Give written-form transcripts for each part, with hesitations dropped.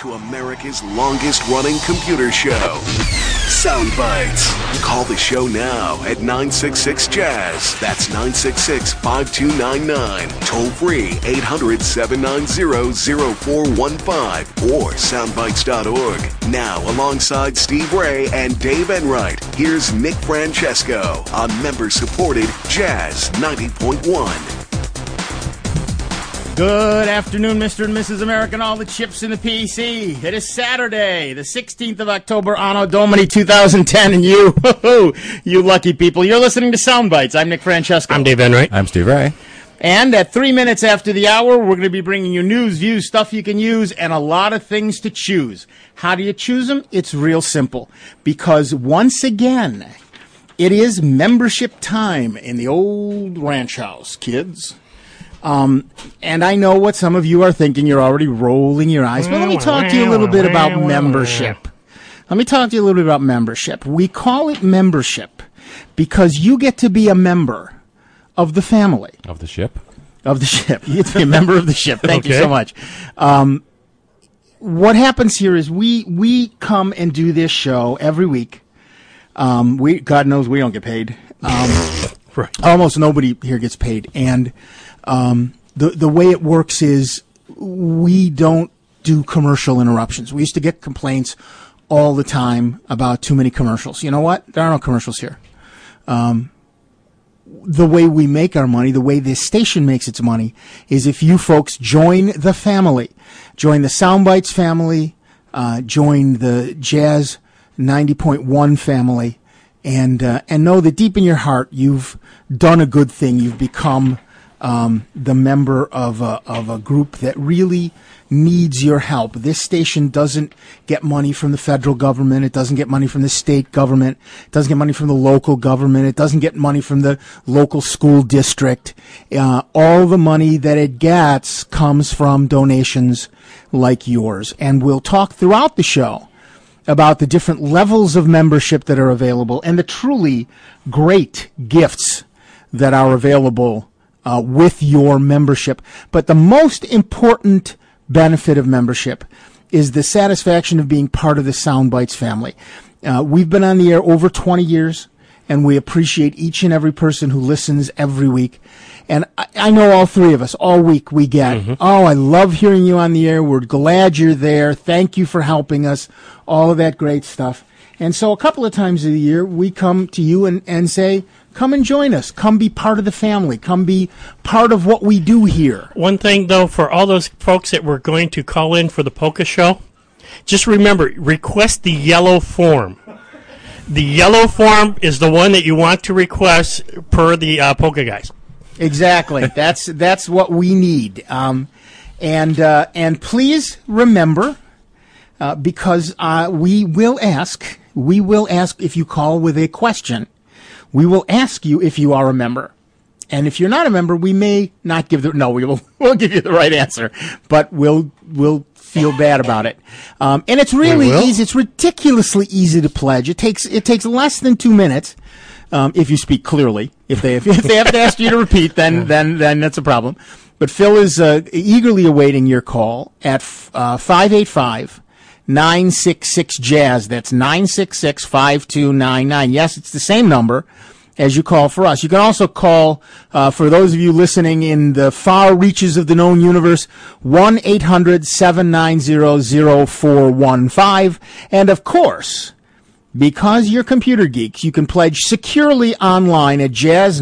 to America's longest-running computer show, Soundbites. Call the show now at 966-JAZZ. That's 966-5299. Toll-free 800-790-0415 or soundbites.org. Now, alongside Steve Ray and Dave Enright, here's Nick Francesco on member-supported Jazz 90.1. Good afternoon, Mr. and Mrs. America, and all the chips in the PC. It is Saturday, the 16th of October, Anno Domini 2010, and you lucky people, you're listening to Soundbites. I'm Nick Francesco. I'm Dave Enright. I'm Steve Ray. And at 3 minutes after the hour, we're going to be bringing you news, views, stuff you can use, and a lot of things to choose. How do you choose them? It's real simple. Because once again, it is membership time in the old ranch house, kids. And I know what some of you are thinking. You're already rolling your eyes. But let me talk to you a little bit about membership. Let me talk to you a little bit about membership. We call it membership because you get to be a member of the family. Of the ship? Of the ship. You get to be a member of the ship. Thank you so much. What happens here is we come and do this show every week. God knows we don't get paid. Right. Almost nobody here gets paid. And the way it works is we don't do commercial interruptions. We used to get complaints all the time about too many commercials. You know what? There are no commercials here. The way we make our money, the way this station makes its money, is if you folks join the family, join the Soundbites family, join the Jazz 90.1 family, and know that deep in your heart you've done a good thing. You've become the member of a group that really needs your help. This station doesn't get money from the federal government. It doesn't get money from the state government. It doesn't get money from the local government. It doesn't get money from the local school district. All the money that it gets comes from donations like yours. And we'll talk throughout the show about the different levels of membership that are available and the truly great gifts that are available with your membership. But the most important benefit of membership is the satisfaction of being part of the Soundbites family. We've been on the air over 20 years, and we appreciate each and every person who listens every week. And I know all three of us, all week we get, oh, I love hearing you on the air. We're glad you're there. Thank you for helping us. All of that great stuff. And so a couple of times a year, we come to you and say, come and join us. Come be part of the family. Come be part of what we do here. One thing, though, for all those folks that were going to call in for the polka show, just remember, request the yellow form. The yellow form is the one that you want to request per the polka guys. Exactly. That's what we need. And please remember, because we will ask if you call with a question. We will ask you if you are a member. And if you're not a member, we may not give we'll give you the right answer, but we'll feel bad about it. And it's really easy. It's ridiculously easy to pledge. It takes less than 2 minutes. If you speak clearly. If they have to ask you to repeat, then that's a problem. But Phil is eagerly awaiting your call at 585-966-JAZZ. That's 966-5299. Yes, it's the same number as you call for us. You can also call, for those of you listening in the far reaches of the known universe, 1-800-790-0415. And of course, because you're computer geeks, you can pledge securely online at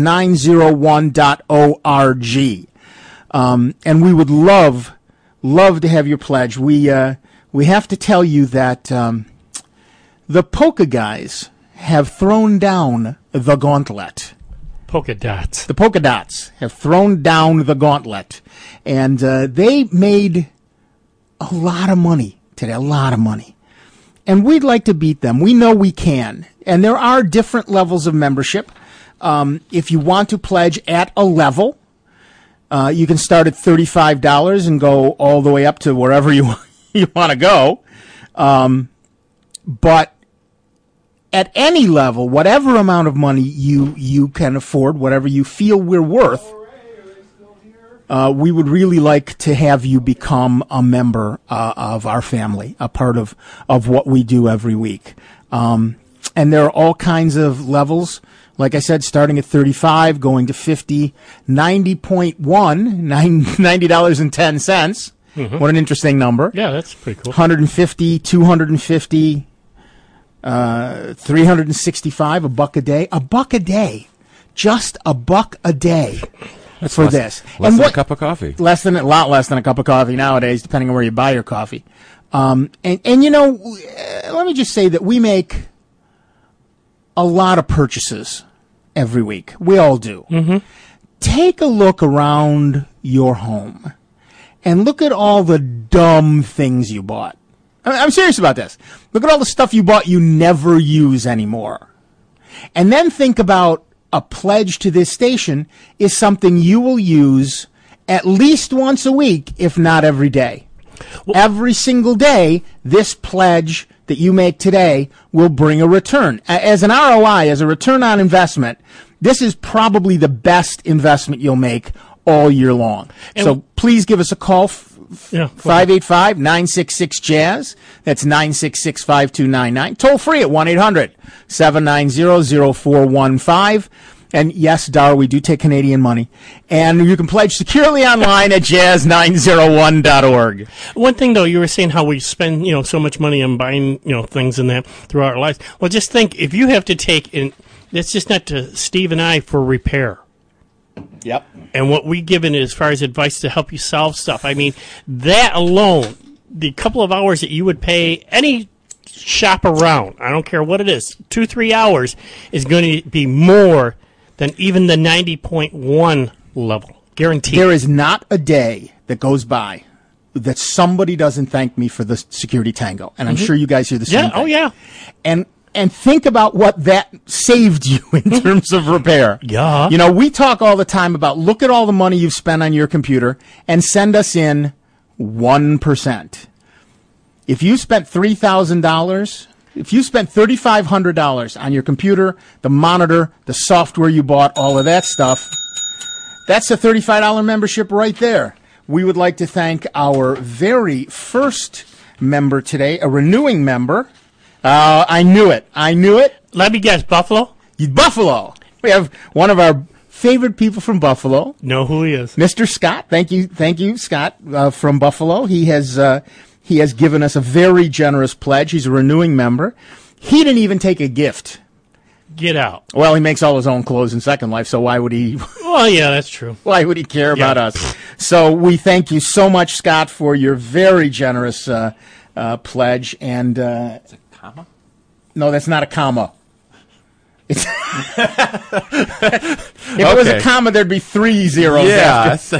jazz901.org. And we would love to have your pledge. We have to tell you that the polka guys have thrown down the gauntlet. Polka dots. The polka dots have thrown down the gauntlet. And they made a lot of money today, a lot of money. And we'd like to beat them. We know we can. And there are different levels of membership. If you want to pledge at a level, you can start at $35 and go all the way up to wherever you want to go. But at any level, whatever amount of money you can afford, whatever you feel we're worth. we would really like to have you become a member of our family, a part of what we do every week. And there are all kinds of levels. Like I said, starting at $35, going to $50, 90.1, $90.10. Mm-hmm. What an interesting number. Yeah, that's pretty cool. 150, 250, 365, $1 a day. $1 a day. Just $1 a day. That's for less, this. Less and than a cup of coffee. A lot less than a cup of coffee nowadays, depending on where you buy your coffee. And you know, let me just say that we make a lot of purchases every week. We all do. Mm-hmm. Take a look around your home and look at all the dumb things you bought. I'm serious about this. Look at all the stuff you bought you never use anymore. And then think about a pledge to this station is something you will use at least once a week, if not every day. Well, every single day, this pledge that you make today will bring a return. As an ROI, as a return on investment, this is probably the best investment you'll make all year long. And so please give us a call, 585-966-JAZZ. That's 966-5299. Toll free at 1-800-790-0415. And yes, Dar, we do take Canadian money. And you can pledge securely online at jazz901.org. One thing, though, you were saying how we spend, so much money on buying, things in that throughout our lives. Well, just think, if you have to take, that's just not to Steve and I for repair. Yep. And what we give in as far as advice to help you solve stuff. I mean, that alone, the couple of hours that you would pay any shop around, I don't care what it is, 2-3 hours, is going to be more than even the 90.1 level. Guaranteed. There is not a day that goes by that somebody doesn't thank me for the Security Tango. And I'm sure you guys hear the same thing. Oh, yeah. And think about what that saved you in terms of repair. Yeah. We talk all the time about look at all the money you've spent on your computer and send us in 1%. If you spent $3,000, if you spent $3,500 on your computer, the monitor, the software you bought, all of that stuff, that's a $35 membership right there. We would like to thank our very first member today, a renewing member. I knew it. Let me guess, Buffalo? Buffalo. We have one of our favorite people from Buffalo. Know who he is. Mr. Scott. Thank you, Scott, from Buffalo. He has given us a very generous pledge. He's a renewing member. He didn't even take a gift. Get out. Well, he makes all his own clothes in Second Life, so why would he? Well, yeah, that's true. Why would he care about us? So we thank you so much, Scott, for your very generous pledge. And it's a comma? No, that's not a comma. If it was a comma, there'd be 3 zeros after.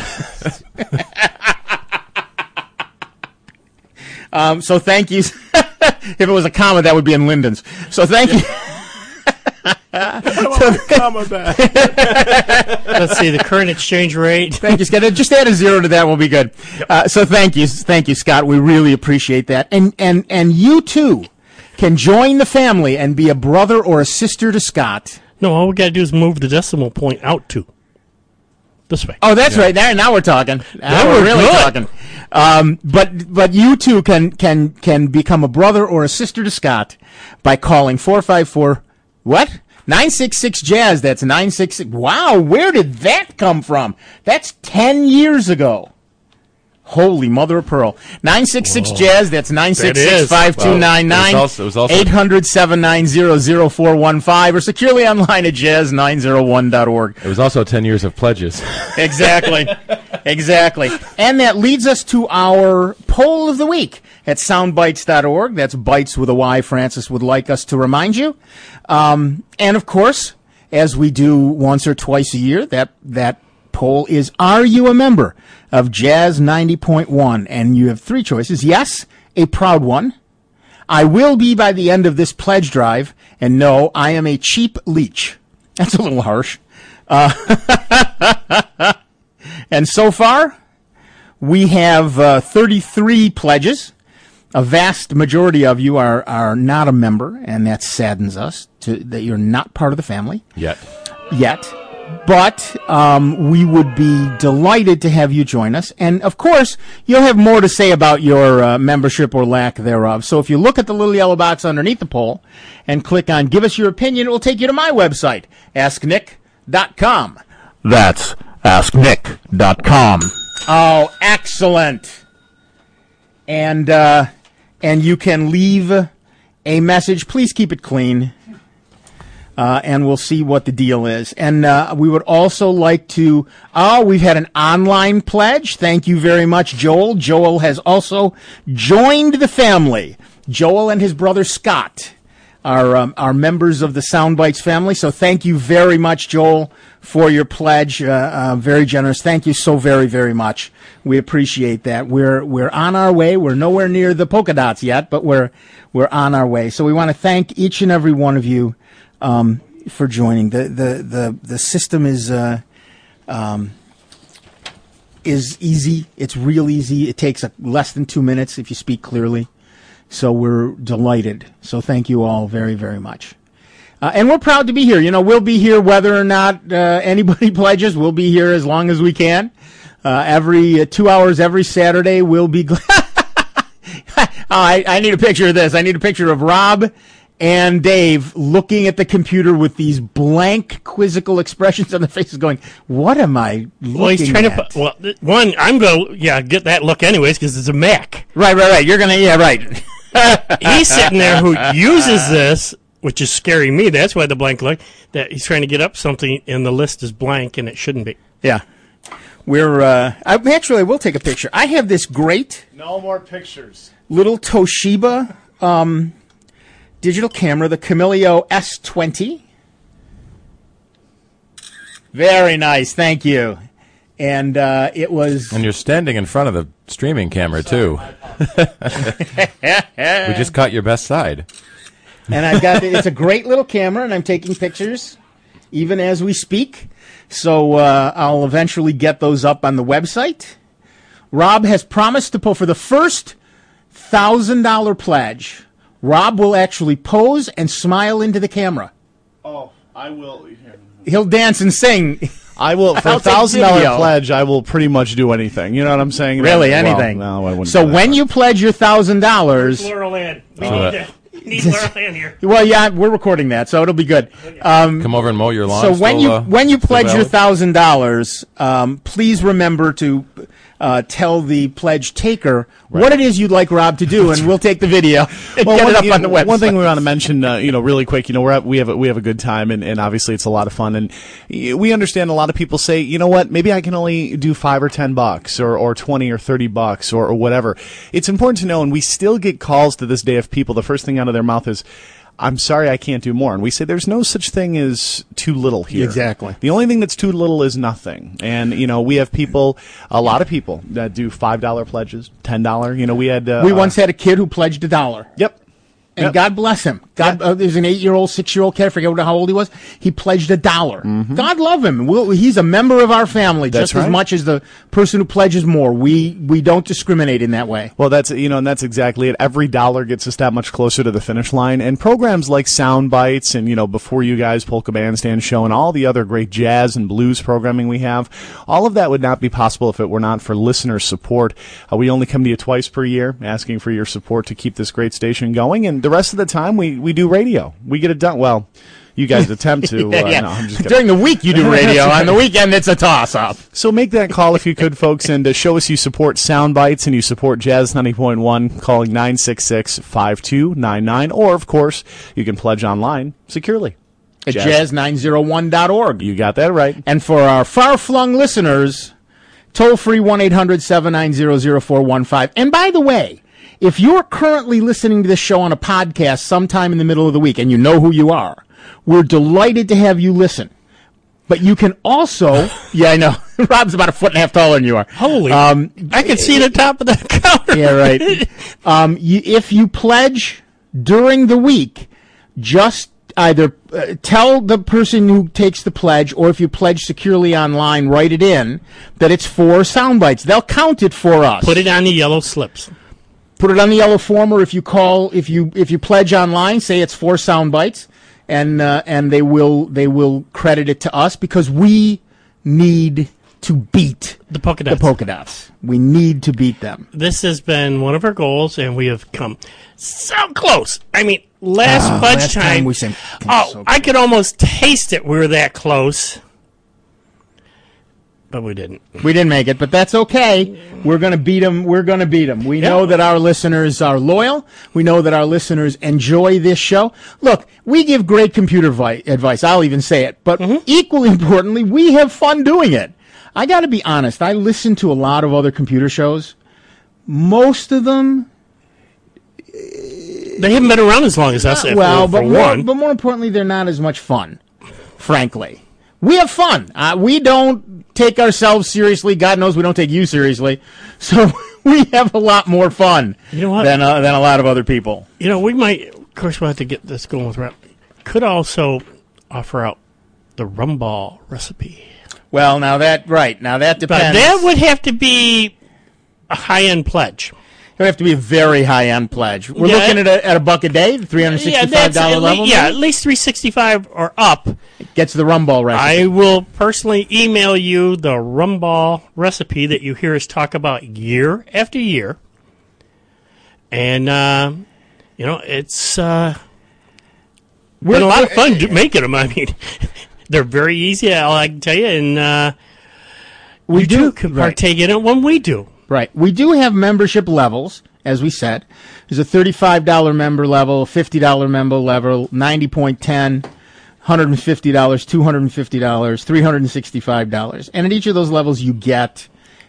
So thank you. If it was a comma, that would be in Linden's. So thank you. Comma back. Let's see, the current exchange rate. Thank you, Scott. Just add a 0 to that, we'll be good. So thank you, Scott. We really appreciate that. And you too can join the family and be a brother or a sister to Scott. No, all we got to do is move the decimal point out to this way. Oh, that's right. Now we're talking. Now we're really talking. But you too can become a brother or a sister to Scott by calling 454 what? 966-JAZZ. That's 966. Wow, where did that come from? That's 10 years ago. Holy mother of pearl. 966-JAZZ. That's 966-5299. It was also 800-790-0415 or securely online at jazz901.org. It was also 10 years of pledges. Exactly. And that leads us to our poll of the week at soundbites.org. That's bites with a Y, Francis would like us to remind you. And of course, as we do once or twice a year, that poll is, are you a member of Jazz 90.1? And you have 3 choices. Yes, a proud one. I will be by the end of this pledge drive. And no, I am a cheap leech. That's a little harsh. And so far, we have 33 pledges. A vast majority of you are not a member, and that saddens us that you're not part of the family. Yet. But we would be delighted to have you join us. And, of course, you'll have more to say about your membership or lack thereof. So if you look at the little yellow box underneath the poll and click on Give Us Your Opinion, it will take you to my website, AskNick.com. That's AskNick.com. Oh, excellent. And you can leave a message. Please keep it clean. And we'll see what the deal is. And we would also like to, we've had an online pledge. Thank you very much, Joel. Joel has also joined the family. Joel and his brother Scott are members of the Soundbites family. So thank you very much, Joel, for your pledge. Very generous. Thank you so very, very much. We appreciate that. We're on our way. We're nowhere near the polka dots yet, but we're on our way. So we want to thank each and every one of you for joining. The system is easy. It's real easy. It takes less than 2 minutes if you speak clearly. So we're delighted. So thank you all very, very much. And we're proud to be here. You know, we'll be here whether or not anybody pledges. We'll be here as long as we can. Every 2 hours every Saturday, we'll be I need a picture of this. I need a picture of Rob and Dave looking at the computer with these blank, quizzical expressions on their faces going, what am I looking Well, he's trying at? I'm going to, get that look anyways because it's a Mac. Right. You're going to, right. He's sitting there who uses this, which is scaring me. That's why the blank look, that he's trying to get up something and the list is blank and it shouldn't be. Yeah. Actually, we'll take a picture. I have this great No more pictures. little Toshiba digital camera, the Camilio S20. Very nice, thank you. And it was... And you're standing in front of the streaming camera, too. We just caught your best side. And I've got it's a great little camera, and I'm taking pictures even as we speak. So I'll eventually get those up on the website. Rob has promised to pull for the first $1,000 pledge. Rob will actually pose and smile into the camera. Oh, I will. He'll dance and sing. I will. For I'll a take $1,000 video. pledge, I will pretty much do anything. You know what I'm saying? Really, Well, anything. no, I wouldn't. So do that. when you pledge your $1,000, Laurel Ann. We need Laurel Ann here. well, yeah, we're recording that, so it'll be good. Come over and mow your lawn. So when you pledge your valid? $1,000, please remember to tell the pledge taker what it is you'd like Rob to do, and we'll take the video and get it up on the website. One thing we want to mention, really quick, we have a good time, and obviously it's a lot of fun, and we understand a lot of people say, you know what, maybe I can only do $5 or $10 or 20 or $30 or whatever. It's important to know, and we still get calls to this day of people. The first thing out of their mouth is, I'm sorry, I can't do more. And we say there's no such thing as too little here. Exactly. The only thing that's too little is nothing. And, we have people, a lot of people that do $5 pledges, $10. We had... we once had a kid who pledged $1. Yep. And God bless him. There's an 8-year-old, 6-year-old kid. I forget how old he was. He pledged $1. Mm-hmm. God love him. He's a member of our family just as much as the person who pledges more. We don't discriminate in that way. Well, that's and that's exactly it. Every dollar gets us that much closer to the finish line. And programs like Sound Bites and Before You Guys, Polka Bandstand Show, and all the other great jazz and blues programming we have, all of that would not be possible if it were not for listener support. We only come to you twice per year, asking for your support to keep this great station going. And the rest of the time, we do radio. We get it done. Well, you guys attempt to. yeah. No, I'm just kidding. During the week, you do radio. On the weekend, it's a toss-up. So make that call if you could, folks, and show us you support Sound Bites and you support Jazz 90.1, calling 966-5299. Or, of course, you can pledge online securely. At jazz901.org. You got that right. And for our far-flung listeners, toll-free 1-800-790-0415. And by the way, if you're currently listening to this show on a podcast sometime in the middle of the week, and you know who you are, we're delighted to have you listen. But you can also, yeah, I know, Rob's about 1.5 feet taller than you are. Holy, I can see the top of the counter. Yeah, right. If you pledge during the week, just either tell the person who takes the pledge, or if you pledge securely online, write it in, that it's for Soundbites. They'll count it for us. Put it on the yellow slips. Put it on the yellow form, or if you pledge online, say it's for Soundbites, and they will credit it to us because we need to beat The Polka Dots. The Polka Dots. We need to beat them. This has been one of our goals, and we have come so close. I mean, last last time time we said, I could almost taste it. We were that close, but we didn't. We didn't make it, but that's okay. We're going to beat them. We're going to beat them. We know that our listeners are loyal. We know that our listeners enjoy this show. Look, we give great computer advice. I'll even say it. But equally importantly, we have fun doing it. I got to be honest. I listen to a lot of other computer shows. Most of them, They haven't been around as long as us. but more importantly, they're not as much fun, frankly. We have fun. We don't take ourselves seriously. God knows we don't take you seriously. So we have a lot more fun than a lot of other people. You know, we might, of course, we'll have to get this going with Rep. Could also offer out the Rumball recipe. Well, now that depends. But that would have to be a high-end pledge. It would have to be a very high-end pledge. We're looking at a $1 a day, $365 level. Yeah, at least $365 or up. Gets the Rumball recipe. I will personally email you the Rumball recipe that you hear us talk about year after year. And, it's been a lot of fun making them. I mean, they're very easy, I can tell you. And we do partake in it when we do. Right. We do have membership levels, as we said. There's a $35 member level, $50 member level, 90.10, $150, $250, $365. And at each of those levels, you get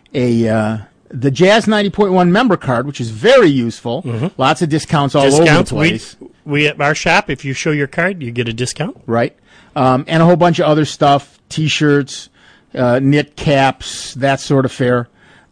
the Jazz 90.1 member card, which is very useful. Mm-hmm. Lots of discounts all over the place. We at our shop, if you show your card, you get a discount. Right. And a whole bunch of other stuff, T-shirts, knit caps, that sort of fare.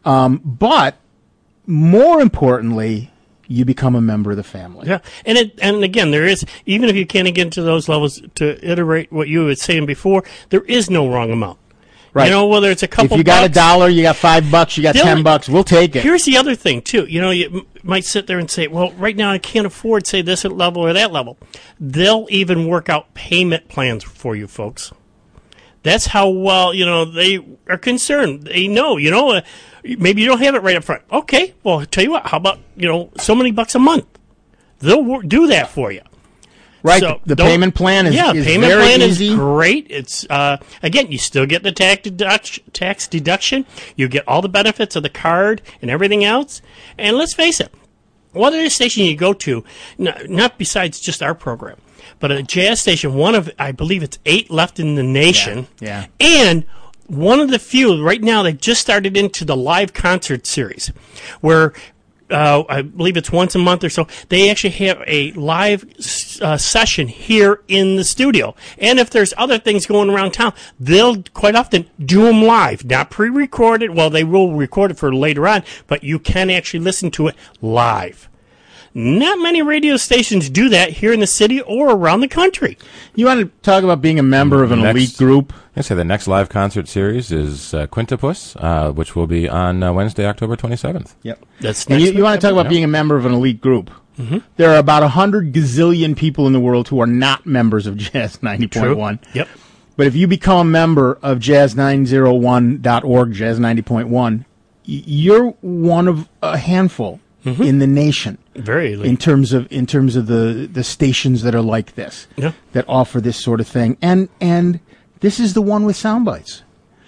But more importantly, you become a member of the family. Yeah, and again, there is, even if you can't get into those levels, to iterate what you were saying before, there is no wrong amount. Right. You know, whether it's a couple. If you got $1, you got $5, you got $10, we'll take it. Here's the other thing too. You know, you might sit there and say, "Well, right now I can't afford, say, this level or that level." They'll even work out payment plans for you, folks. That's how well, they are concerned. They know, maybe you don't have it right up front. Okay, well, I'll tell you what, how about, so many bucks a month? They'll do that for you. Right, so the payment plan is payment very plan easy. Is great. It's, again, you still get the tax deduction. You get all the benefits of the card and everything else. And let's face it, what other station you go to, not besides just our program, but a jazz station, one of, I believe it's 8 left in the nation. Yeah. And one of the few, right now, they just started into the live concert series, where I believe it's once a month or so, they actually have a live session here in the studio. And if there's other things going around town, they'll quite often do them live, not pre-recorded. Well, they will record it for later on, but you can actually listen to it live. Not many radio stations do that here in the city or around the country. You want to talk about being a member of an elite group? I say the next live concert series is Quintupus, which will be on Wednesday, October 27th. Yep. That's and you want to talk about being a member of an elite group. Mm-hmm. There are about 100 gazillion people in the world who are not members of Jazz 90.1. Yep. But if you become a member of jazz901.org, Jazz 90.1, you're one of a handful in the nation. Very elite. In terms of the stations that are like this, that offer this sort of thing. And this is the one with sound bites.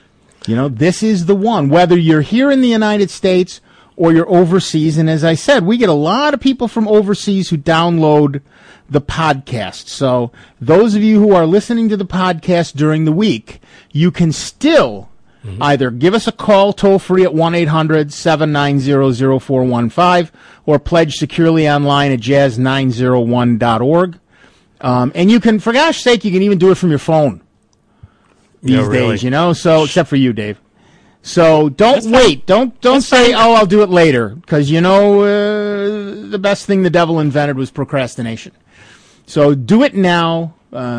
This is the one, whether you're here in the United States or you're overseas. And as I said, we get a lot of people from overseas who download the podcast. So those of you who are listening to the podcast during the week, you can still either give us a call toll-free at 1-800-790-0415 or pledge securely online at jazz901.org. And you can, for gosh sake, you can even do it from your phone these days, So, except for you, Dave. So don't wait. Don't say, I'll do it later, because the best thing the devil invented was procrastination. So do it now.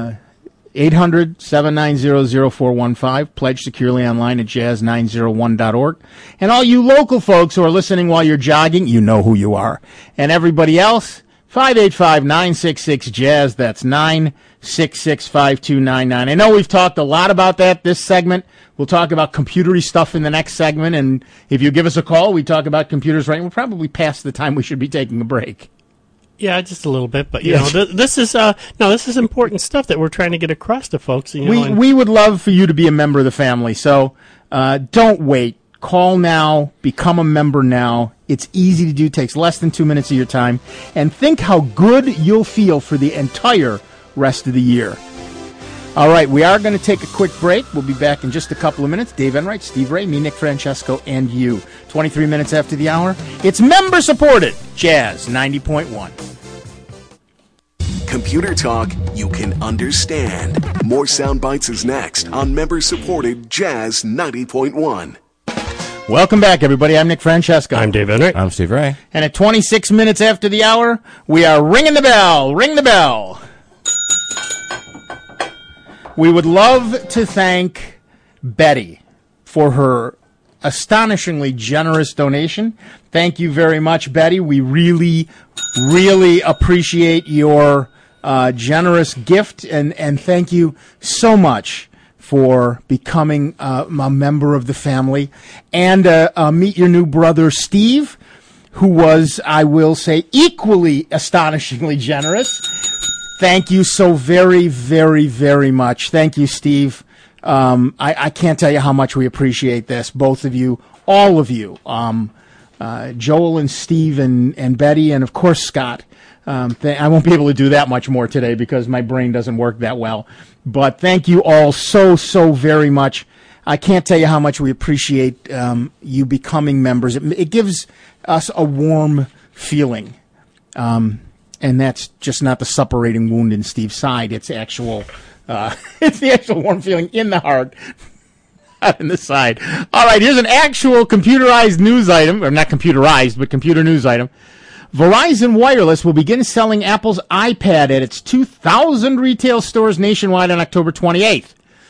800-790-0415. Pledge securely online at jazz901.org. And all you local folks who are listening while you're jogging, you know who you are. And everybody else, 585-966-JAZZ. That's 966-5299. I know we've talked a lot about that this segment. We'll talk about computery stuff in the next segment, and if you give us a call, we talk about computers, right? We're probably past the time we should be taking a break. Yeah, just a little bit, but you know, this is this is important stuff that we're trying to get across to folks. You know, we would love for you to be a member of the family, so don't wait. Call now, become a member now. It's easy to do, takes less than 2 minutes of your time, and think how good you'll feel for the entire rest of the year. All right, we are going to take a quick break. We'll be back in just a couple of minutes. Dave Enright, Steve Ray, me, Nick Francesco, and you. 23 minutes after the hour, it's member-supported Jazz 90.1. Computer talk you can understand. More Sound Bites is next on member-supported Jazz 90.1. Welcome back, everybody. I'm Nick Francesco. I'm Dave Enright. I'm Steve Ray. And at 26 minutes after the hour, we are ringing the bell. Ring the bell. We would love to thank Betty for her astonishingly generous donation. Thank you very much, Betty. We really, really appreciate your generous gift, and thank you so much for becoming a member of the family. And meet your new brother, Steve, who was, I will say, equally astonishingly generous. Thank you so very, very, very much. Thank you, Steve. I can't tell you how much we appreciate this, both of you, all of you. Joel and Steve and Betty, and of course Scott. I won't be able to do that much more today because my brain doesn't work that well. But thank you all so, so very much. I can't tell you how much we appreciate you becoming members. It gives us a warm feeling. And that's just not the suppurating wound in Steve's side. It's actual. It's the actual warm feeling in the heart, not in the side. All right, here's an actual computerized news item, or not computerized, but computer news item. Verizon Wireless will begin selling Apple's iPad at its 2,000 retail stores nationwide on October 28th.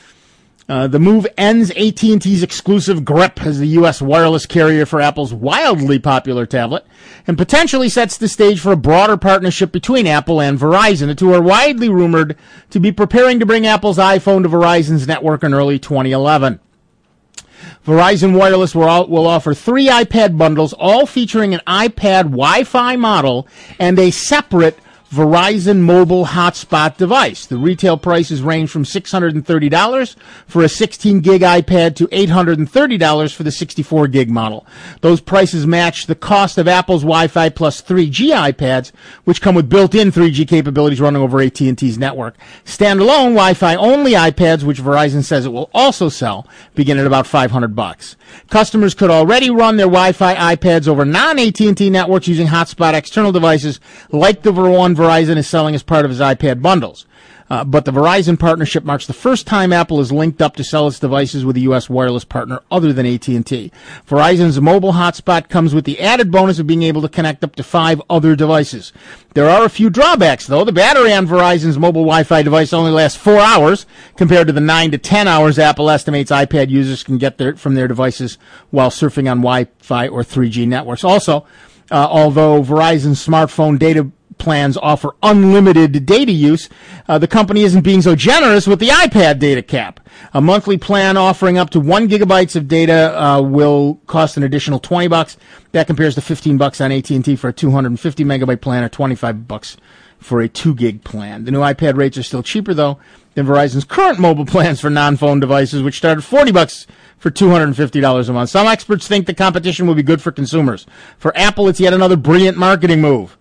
The move ends AT&T's exclusive grip as the U.S. wireless carrier for Apple's wildly popular tablet, and potentially sets the stage for a broader partnership between Apple and Verizon. The two are widely rumored to be preparing to bring Apple's iPhone to Verizon's network in early 2011. Verizon Wireless will offer 3 iPad bundles, all featuring an iPad Wi-Fi model and a separate Verizon mobile hotspot device. The retail prices range from $630 for a 16-gig iPad to $830 for the 64-gig model. Those prices match the cost of Apple's Wi-Fi plus 3G iPads, which come with built-in 3G capabilities running over AT&T's network. Standalone Wi-Fi only iPads, which Verizon says it will also sell, begin at about $500. Customers could already run their Wi-Fi iPads over non-AT&T networks using hotspot external devices like the one Verizon is selling as part of his iPad bundles. But the Verizon partnership marks the first time Apple is linked up to sell its devices with a U.S. wireless partner other than AT&T. Verizon's mobile hotspot comes with the added bonus of being able to connect up to 5 other devices. There are a few drawbacks, though. The battery on Verizon's mobile Wi-Fi device only lasts 4 hours compared to the 9 to 10 hours Apple estimates iPad users can get from their devices while surfing on Wi-Fi or 3G networks. Also, although Verizon's smartphone data plans offer unlimited data use, the company isn't being so generous with the iPad data cap. A monthly plan offering up to 1 gigabyte of data will cost an additional $20. That compares to $15 on AT&T for a 250 megabyte plan, or $25 for a 2 gig plan. The new iPad rates are still cheaper, though, than Verizon's current mobile plans for non-phone devices, which start at $40 for $250 a month. Some experts think the competition will be good for consumers. For Apple, it's yet another brilliant marketing move.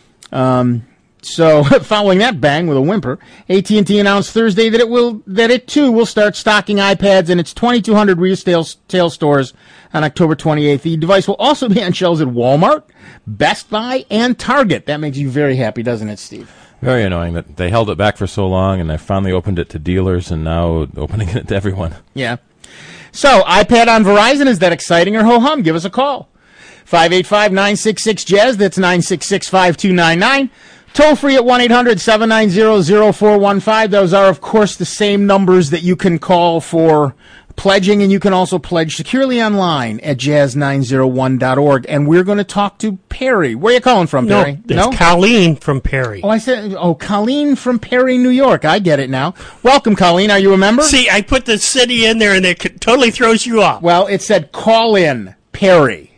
So following that bang with a whimper, AT&T announced Thursday that it too will start stocking iPads in its 2,200 retail stores on October 28th. The device will also be on shelves at Walmart, Best Buy, and Target. That makes you very happy, doesn't it, Steve? Very annoying that they held it back for so long, and they finally opened it to dealers, and now opening it to everyone. Yeah. So, iPad on Verizon, is that exciting or ho-hum? Give us a call. 585-966-JAZZ. That's 966-5299. Toll free at 1-800-790-0415. Those are, of course, the same numbers that you can call for pledging, and you can also pledge securely online at jazz901.org. And we're going to talk to Perry. Where are you calling from, Perry? It's Colleen from Perry. Colleen from Perry, New York. I get it now. Welcome, Colleen. Are you a member? See, I put the city in there, and it totally throws you off. Well, it said call in Perry.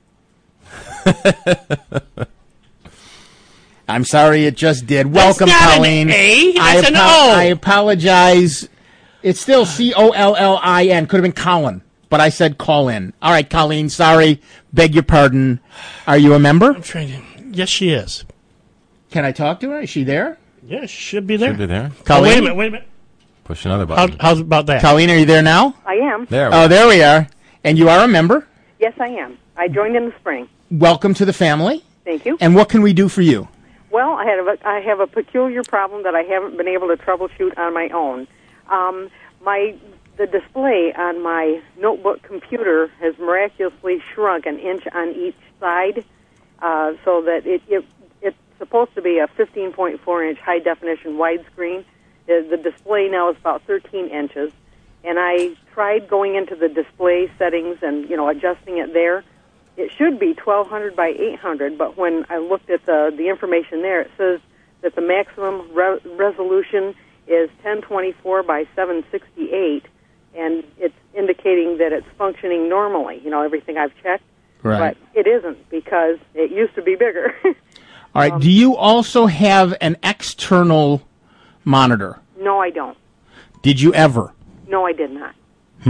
I'm sorry, it just did. Welcome, That's not Colleen. An A. That's an O. I apologize. It's still Collin. Could have been Colin, but I said call in. All right, Colleen. Sorry. Beg your pardon. Are you a member? I'm trying to. Yes, she is. Can I talk to her? Is she there? Yeah, she should be there. Should be there. Colleen? Wait a minute. Push another button. How's about that? Colleen, are you there now? I am. There. Oh, there we are. And you are a member. Yes, I am. I joined in the spring. Welcome to the family. Thank you. And what can we do for you? Well, I have a peculiar problem that I haven't been able to troubleshoot on my own. The display on my notebook computer has miraculously shrunk an inch on each side, so that it's supposed to be a 15.4-inch high-definition widescreen. The display now is about 13 inches, and I tried going into the display settings and adjusting it there. It should be 1200 by 800, but when I looked at the information there, it says that the maximum resolution is 1024 by 768, and it's indicating that it's functioning normally. Everything I've checked, Right. But it isn't because it used to be bigger. All right. Do you also have an external monitor? No, I don't. Did you ever? No, I did not.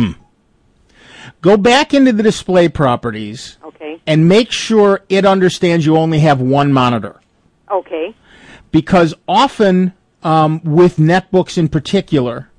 Go back into the display properties Okay. and make sure it understands you only have one monitor. Okay. Because often, with netbooks in particular,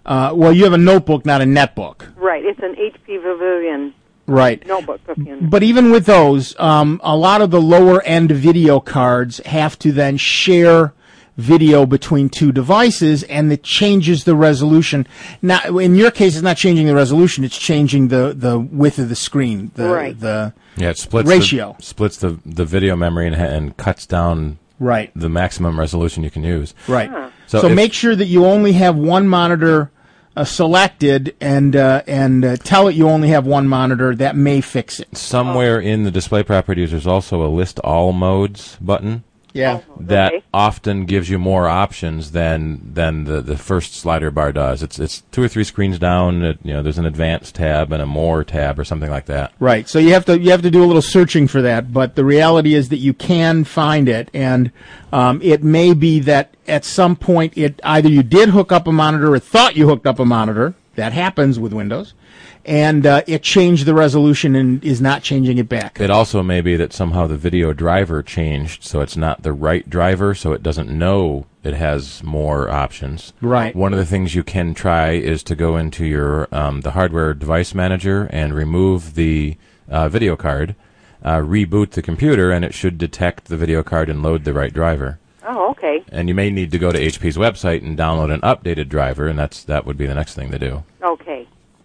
you have a notebook, not a netbook. Right. It's an HP Pavilion Right. notebook. But even with those, a lot of the lower-end video cards have to then share video between two devices, and it changes the resolution. Now, in your case, it's not changing the resolution; it's changing the width of the screen. Right. It splits ratio. Splits the video memory and cuts down Right. the maximum resolution you can use. Right. So So if- make sure that you only have one monitor selected, and tell it you only have one monitor. That may fix it. Somewhere in the display properties, there's also a list all modes button Yeah. that Okay. often gives you more options than the first slider bar does. It's 2 or 3 screens down. There's an advanced tab and a more tab or something like that. Right. So you have to do a little searching for that, but the reality is that you can find it, and it may be that at some point either you did hook up a monitor or thought you hooked up a monitor. That happens with Windows, and it changed the resolution and is not changing it back. It also may be that somehow the video driver changed, so it's not the right driver, so it doesn't know it has more options. Right. One of the things you can try is to go into your the hardware device manager and remove the video card, reboot the computer, and it should detect the video card and load the right driver. Oh, okay. And you may need to go to HP's website and download an updated driver, and that would be the next thing to do. Okay.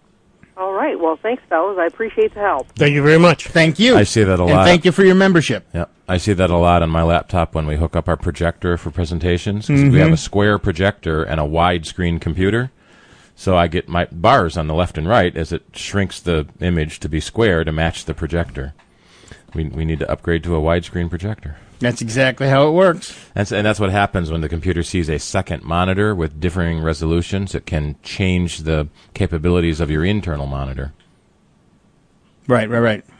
All right. Well, thanks, fellas. I appreciate the help. Thank you very much. Thank you. I see that a And lot. thank you for your membership. Yeah, I see that a lot on my laptop when we hook up our projector for presentations. 'Cause we have a square projector and a widescreen computer, so I get my bars on the left and right as it shrinks the image to be square to match the projector. We need to upgrade to a widescreen projector. That's exactly how it works. And that's what happens when the computer sees a second monitor with differing resolutions. It can change the capabilities of your internal monitor. Right.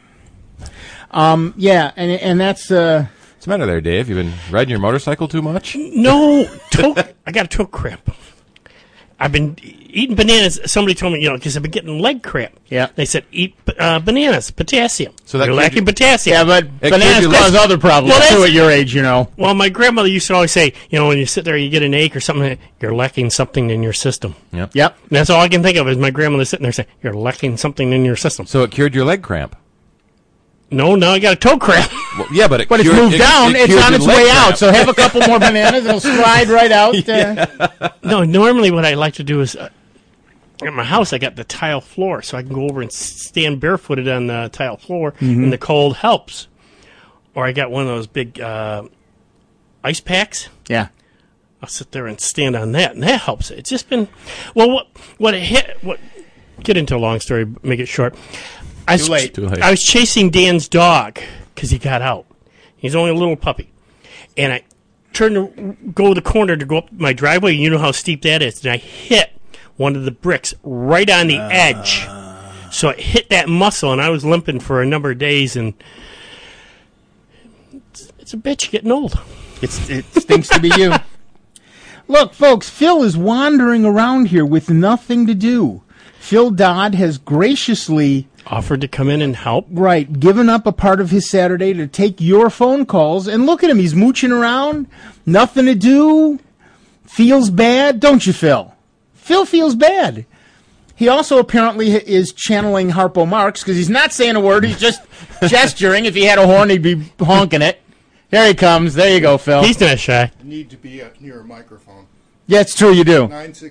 Yeah, and that's What's the matter there, Dave? You've been riding your motorcycle too much? No, I got a toe cramp. I've been eating bananas. Somebody told me, because I've been getting leg cramp. Yeah. They said, eat bananas, potassium. So that You're cured lacking you- potassium. yeah, but It bananas could be cause less- other problems Well, too that's- at your age, Well, my grandmother used to always say, when you sit there, you get an ache or something, you're lacking something in your system. Yep. Yep. And that's all I can think of is my grandmother sitting there saying, you're lacking something in your system. So it cured your leg cramp. No, now I got a toe cramp. Well, yeah, but But it's cured- moved down. it It's cured on your its leg way cramp. out. So have a couple more bananas. It'll slide right out. No, normally what I like to do is, at my house, I got the tile floor, so I can go over and stand barefooted on the tile floor, and the cold helps. Or I got one of those big ice packs. Yeah. I'll sit there and stand on that, and that helps. It's just been, well, what get into a long story, make it short. Too late. I was chasing Dan's dog because he got out. He's only a little puppy. And I turned to go the corner to go up my driveway. You know how steep that is. And I hit one of the bricks right on the edge. So it hit that muscle, and I was limping for a number of days. And it's a bitch getting old. It stinks to be you. Look, folks, Phil is wandering around here with nothing to do. Phil Dodd has graciously offered to come in and help. Right, given up a part of his Saturday to take your phone calls. And look at him, he's mooching around, nothing to do, feels bad, don't you, Phil? Phil feels bad. He also apparently is channeling Harpo Marx because he's not saying a word, he's just gesturing. If he had a horn, he'd be honking it. There he comes. There you go, Phil. He's not shy. You need to be near a microphone. Yeah, it's true, you do.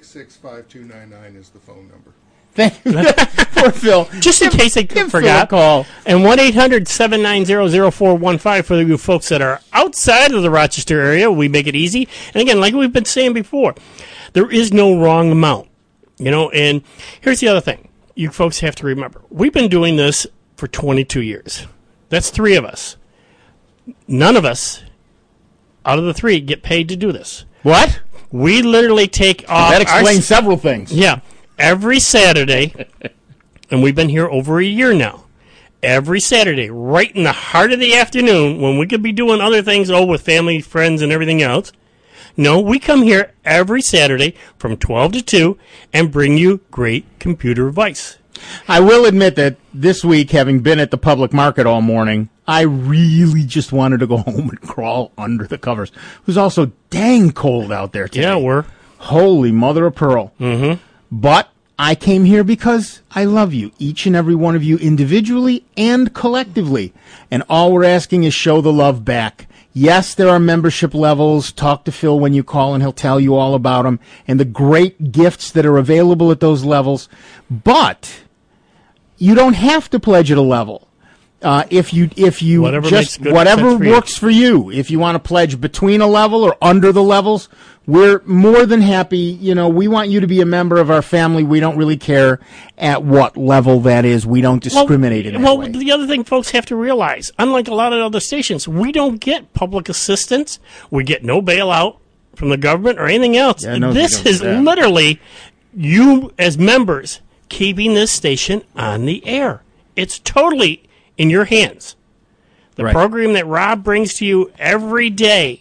966-5299 is the phone number. Thank you. Poor Phil. Just in case I Give forgot. Phil a call. And 1-800-790-0415 for you folks that are outside of the Rochester area. We make it easy. And again, like we've been saying before, there is no wrong amount. You know, and here's the other thing. You folks have to remember. We've been doing this for 22 years. That's 3 of us. None of us, out of the 3, get paid to do this. What? We literally take off. That explains several things. Yeah. Every Saturday, and we've been here over a year now, every Saturday, right in the heart of the afternoon, when we could be doing other things, with family, friends, and everything else. No, we come here every Saturday from 12 to 2 and bring you great computer advice. I will admit that this week, having been at the public market all morning, I really just wanted to go home and crawl under the covers. It was also dang cold out there today. Yeah, we're. Holy mother of pearl. Mm-hmm. But I came here because I love you, each and every one of you, individually and collectively. And all we're asking is show the love back. Yes, there are membership levels. Talk to Phil when you call, and he'll tell you all about them and the great gifts that are available at those levels. But you don't have to pledge at a level. If you Whatever just makes good whatever sense for you. works for you. If you want to pledge between a level or under the levels, we're more than happy. You know, we want you to be a member of our family. We don't really care at what level that is. We don't discriminate in that way. The other thing folks have to realize, unlike a lot of other stations, we don't get public assistance. We get no bailout from the government or anything else. Yeah, no, this you don't is do that. literally you as members keeping this station on the air. It's totally in your hands. The Right. program that Rob brings to you every day,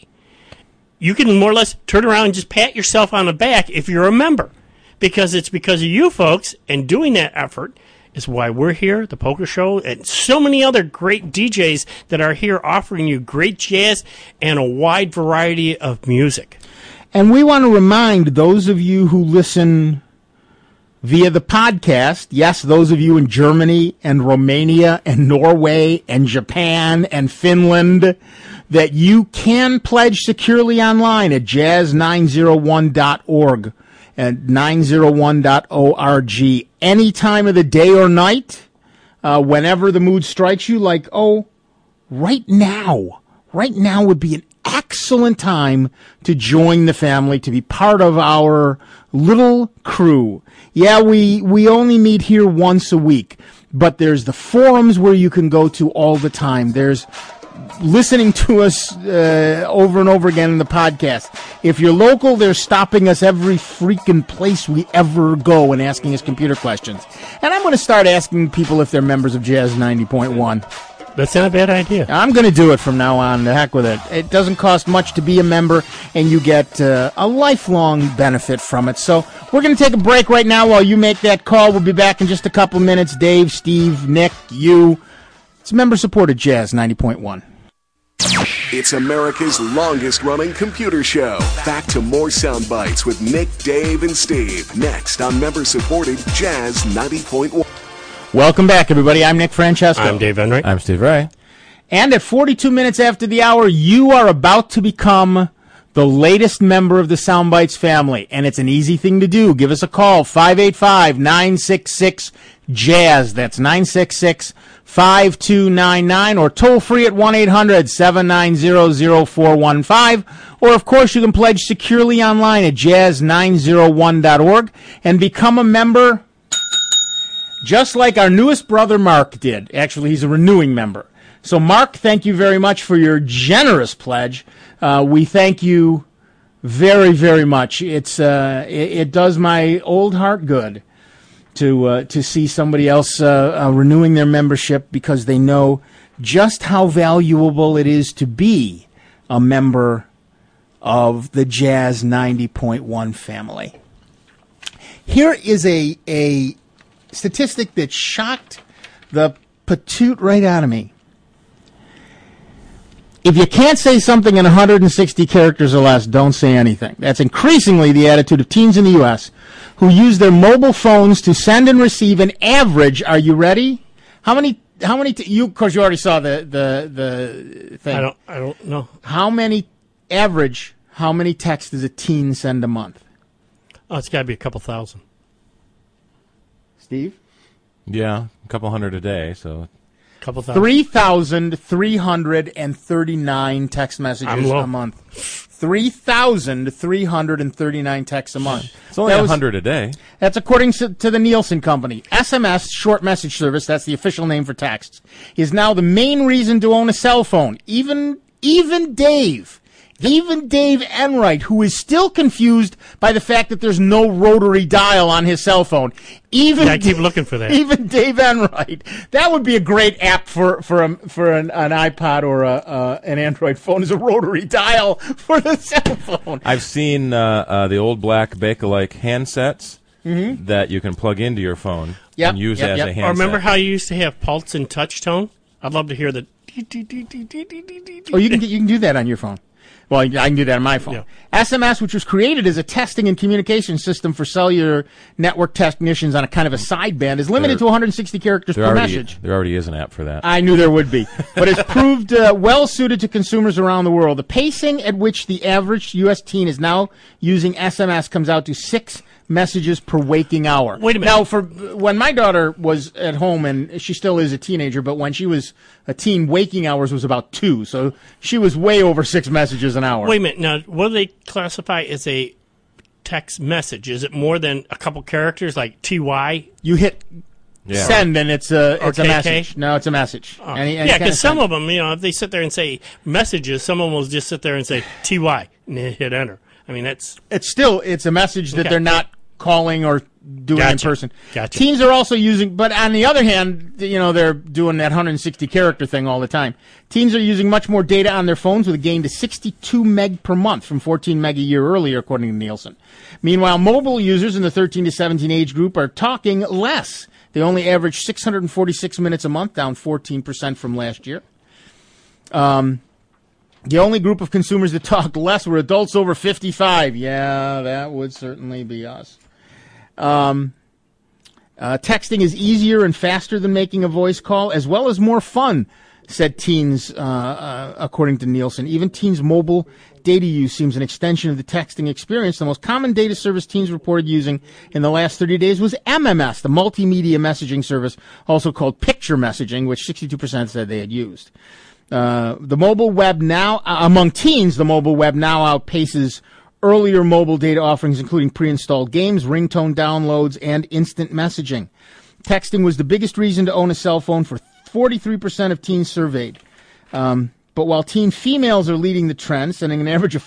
you can more or less turn around and just pat yourself on the back if you're a member. Because it's because of you folks and doing that effort is why we're here, the Polka Show, and so many other great DJs that are here offering you great jazz and a wide variety of music. And we want to remind those of you who listen via the podcast, yes, those of you in Germany and Romania and Norway and Japan and Finland, that you can pledge securely online at jazz901.org and 901.org any time of the day or night, whenever the mood strikes you, like, right now would be an excellent time to join the family, to be part of our little crew. Yeah, we only meet here once a week, but there's the forums where you can go to all the time. There's listening to us over and over again in the podcast. If you're local, they're stopping us every freaking place we ever go and asking us computer questions. And I'm going to start asking people if they're members of Jazz 90.1. That's not a bad idea. I'm going to do it from now on. The heck with it. It doesn't cost much to be a member, and you get a lifelong benefit from it. So we're going to take a break right now while you make that call. We'll be back in just a couple minutes. Dave, Steve, Nick, you. It's member-supported Jazz 90.1. It's America's longest-running computer show. Back to more sound bites with Nick, Dave, and Steve. Next on member-supported Jazz 90.1. Welcome back, everybody. I'm Nick Francesco. I'm Dave Enright. I'm Steve Ray. And at 42 minutes after the hour, you are about to become the latest member of the Soundbites family. And it's an easy thing to do. Give us a call, 585-966-JAZZ. That's 966-5299. Or toll free at 1-800-790-0415. Or, of course, you can pledge securely online at jazz901.org and become a member just like our newest brother Mark did. Actually, he's a renewing member. So, Mark, thank you very much for your generous pledge. We thank you very, very much. It does my old heart good to see somebody else renewing their membership, because they know just how valuable it is to be a member of the Jazz 90.1 family. Here is a statistic that shocked the patoot right out of me. If you can't say something in 160 characters or less, don't say anything. That's increasingly the attitude of teens in the U.S. who use their mobile phones to send and receive an average. Are you ready? How many? You, of course, you already saw the thing. I don't know. How many texts does a teen send a month? Oh, it's got to be a couple thousand. Steve? Yeah, a couple hundred a day, so... Couple thousand. 3,339 text messages a month. 3,339 texts a month. It's only 100 a day. That's according to the Nielsen Company. SMS, short message service, that's the official name for texts, is now the main reason to own a cell phone. Even Dave Enright, who is still confused by the fact that there's no rotary dial on his cell phone. I keep looking for that. Even Dave Enright. That would be a great app for an iPod or an Android phone, is a rotary dial for the cell phone. I've seen the old black Bakelite handsets that you can plug into your phone and use as a handset. Or remember how you used to have pulse and touch tone? I'd love to hear the... Oh, you can do that on your phone. Well, I can do that on my phone. Yeah. SMS, which was created as a testing and communication system for cellular network technicians on a kind of a sideband, is limited to 160 characters per message. There already is an app for that. I knew there would be. But it's proved well suited to consumers around the world. The pacing at which the average U.S. teen is now using SMS comes out to 6 messages per waking hour. Wait a minute. Now, for when my daughter was at home, and she still is a teenager, but when she was a teen, waking hours was about 2, so she was way over 6 messages an hour. Wait a minute. Now, what do they classify as a text message? Is it more than a couple characters, like TY? You hit send, and it's a message. No, it's a message. Oh. Yeah, because some of them, if they sit there and say messages, some of them will just sit there and say TY and then hit enter. I mean, it's a message that they're not calling or doing in person. Gotcha. Teens are also using, but on the other hand, they're doing that 160 character thing all the time. Teens are using much more data on their phones, with a gain to 62 meg per month from 14 meg a year earlier, according to Nielsen. Meanwhile, mobile users in the 13 to 17 age group are talking less. They only average 646 minutes a month, down 14% from last year. The only group of consumers that talked less were adults over 55. Yeah, that would certainly be us. Texting is easier and faster than making a voice call, as well as more fun, said teens, according to Nielsen. Even teens' mobile data use seems an extension of the texting experience. The most common data service teens reported using in the last 30 days was MMS, the multimedia messaging service, also called picture messaging, which 62% said they had used. The mobile web now, among teens, the mobile web now outpaces earlier mobile data offerings, including pre-installed games, ringtone downloads, and instant messaging. Texting was the biggest reason to own a cell phone for 43% of teens surveyed. But while teen females are leading the trend, sending an average of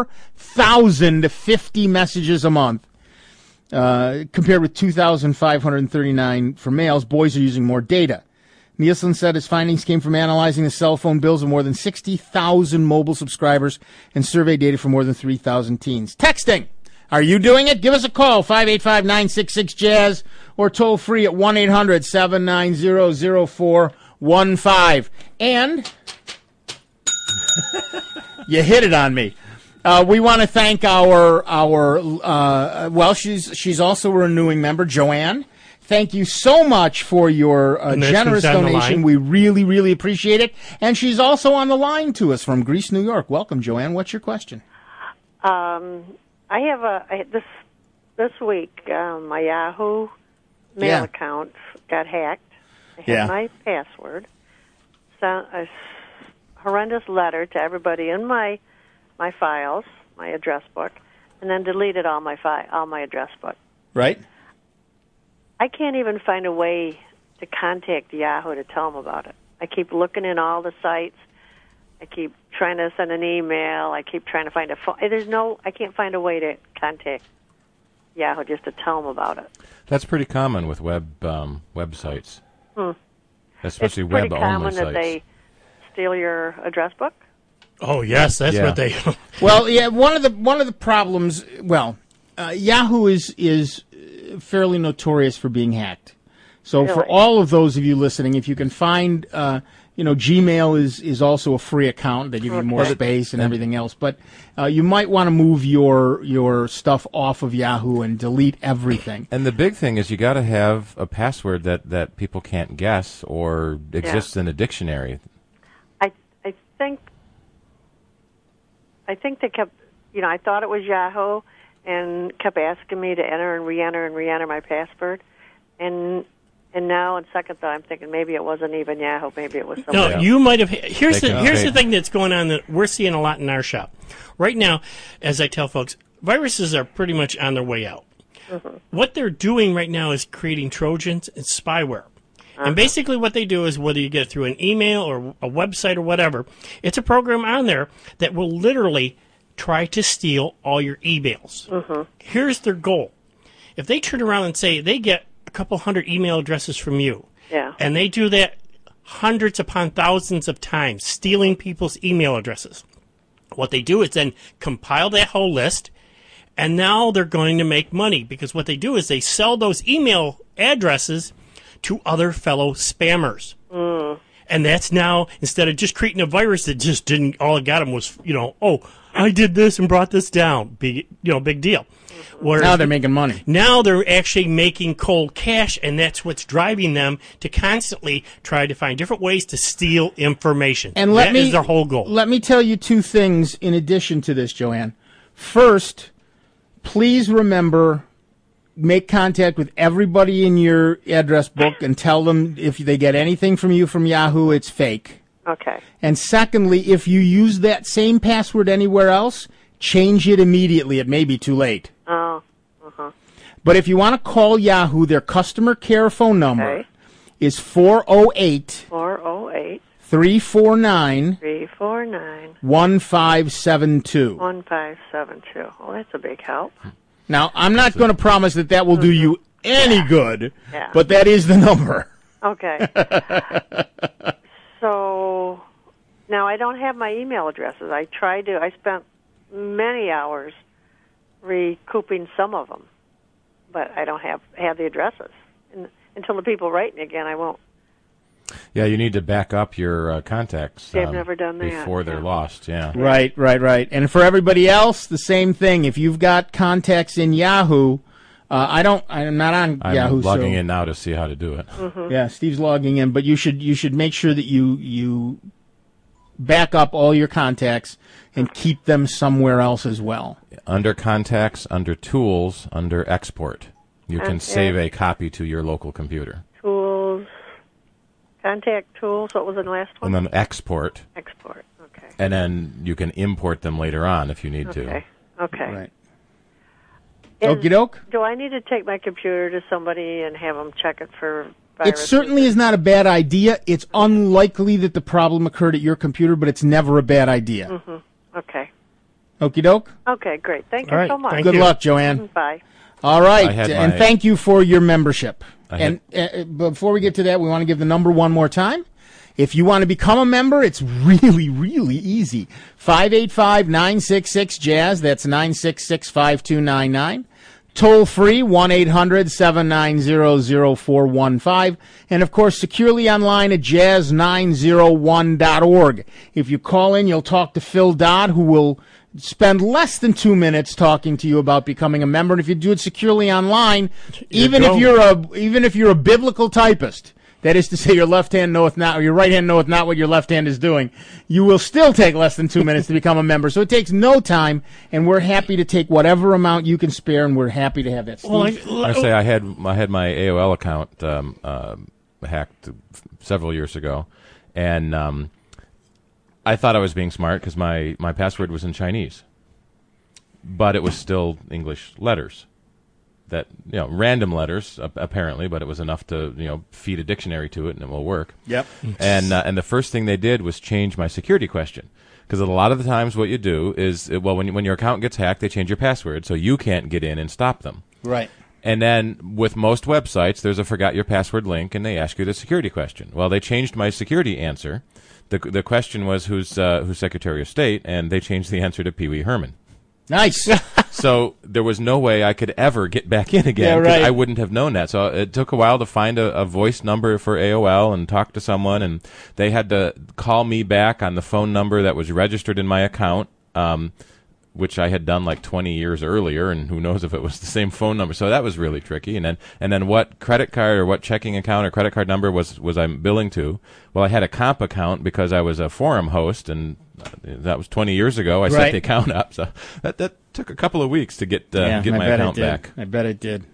4,050 messages a month, compared with 2,539 for males, boys are using more data. Nielsen said his findings came from analyzing the cell phone bills of more than 60,000 mobile subscribers and survey data for more than 3,000 teens. Texting. Are you doing it? Give us a call, 585-966-JAZZ, or toll free at 1-800-790-0415. And you hit it on me. We want to thank our she's also a renewing member, Joanne. Thank you so much for your generous donation. We really, really appreciate it. And she's also on the line to us from Greece, New York. Welcome, Joanne. What's your question? I have this week, my Yahoo mail account got hacked. I had my password. Sent a horrendous letter to everybody in my files, my address book, and then deleted all my address book. Right. I can't even find a way to contact Yahoo to tell them about it. I keep looking in all the sites. I keep trying to send an email. I keep trying to find a phone. I can't find a way to contact Yahoo just to tell them about it. That's pretty common with websites, especially it's pretty web-only common sites. that they steal your address book. Oh yes, that's what they. Well, yeah. One of the problems. Well, Yahoo is fairly notorious for being hacked. So Really? for all of those of you listening, if you can find, Gmail is also a free account. They give you more space and everything else. But you might want to move your stuff off of Yahoo and delete everything. And the big thing is you got to have a password that people can't guess or exists in a dictionary. I think they kept, I thought it was Yahoo and kept asking me to enter and re-enter my password. And now, on second thought, I'm thinking maybe it wasn't even Yahoo. Maybe it was somebody else. You might have. Here's the thing that's going on that we're seeing a lot in our shop. Right now, as I tell folks, viruses are pretty much on their way out. Mm-hmm. What they're doing right now is creating Trojans and spyware. And basically what they do is whether you get it through an email or a website or whatever, it's a program on there that will literally try to steal all your emails. Mm-hmm. Here's their goal. If they turn around and say they get a couple hundred email addresses from you, and they do that hundreds upon thousands of times, stealing people's email addresses, what they do is then compile that whole list, and now they're going to make money because what they do is they sell those email addresses to other fellow spammers. And that's now, instead of just creating a virus that just didn't, all it got them was, I did this and brought this down. Big deal. Whereas now they're making money. Now they're actually making cold cash, and that's what's driving them to constantly try to find different ways to steal information. And that is their whole goal. Let me tell you two things in addition to this, Joanne. First, please remember, make contact with everybody in your address book and tell them if they get anything from you from Yahoo, it's fake. Okay. And secondly, if you use that same password anywhere else, change it immediately. It may be too late. Oh, But if you want to call Yahoo, their customer care phone number is 408 349 1572. 1572. Oh, that's a big help. Now, I'm not going to promise that will do you any good, but that is the number. Okay. So now I don't have my email addresses. I spent many hours recouping some of them, but I don't have the addresses. And until the people write me again, I won't. Yeah, you need to back up your contacts. They've never done that before they're lost. Yeah. Right. And for everybody else, the same thing. If you've got contacts in Yahoo, I'm not on Yahoo. I'm logging in now to see how to do it. Mm-hmm. Yeah, Steve's logging in, but you should make sure that you back up all your contacts and keep them somewhere else as well. Under contacts, under tools, under export, you can save a copy to your local computer. Tools. Contact tools. What was the last one? And then export. Export. Okay. And then you can import them later on if you need to. Okay. Right. Okie doke. Do I need to take my computer to somebody and have them check it for viruses? It certainly is not a bad idea. It's unlikely that the problem occurred at your computer, but it's never a bad idea. Mm-hmm. Okay. Okie doke. Okay, great. Thank you so much. Good luck, Joanne. Bye. All right, and thank you for your membership. And before we get to that, we want to give the number one more time. If you want to become a member, it's really, really easy. 585-966-JAZZ. That's 966-5299. Toll free, 1-800-790-0415. And, of course, securely online at jazz901.org. If you call in, you'll talk to Phil Dodd, who will spend less than 2 minutes talking to you about becoming a member. And if you do it securely online, even if you're a biblical typist, that is to say your left hand knoweth not, or your right hand knoweth not what your left hand is doing, you will still take less than 2 minutes to become a member. So it takes no time, and we're happy to take whatever amount you can spare, and we're happy to have that. Steve? I say I had my AOL account hacked several years ago, and I thought I was being smart because my password was in Chinese, but it was still English letters. random letters apparently, but it was enough to feed a dictionary to it and it will work. Yep. And the first thing they did was change my security question. Because a lot of the times what you do is, when your account gets hacked, they change your password, so you can't get in and stop them. Right. And then with most websites, there's a forgot your password link, and they ask you the security question. Well, they changed my security answer. The question was who's Secretary of State, and they changed the answer to Pee Wee Herman. Nice. So there was no way I could ever get back in again. Yeah, right. I wouldn't have known that. So it took a while to find a voice number for AOL and talk to someone, and they had to call me back on the phone number that was registered in my account, which I had done like 20 years earlier, and who knows if it was the same phone number. So that was really tricky. And then what credit card or what checking account or credit card number was I billing to? Well, I had a comp account because I was a forum host, and that was 20 years ago. I set the account up, so that took a couple of weeks to get my account back. I bet it did.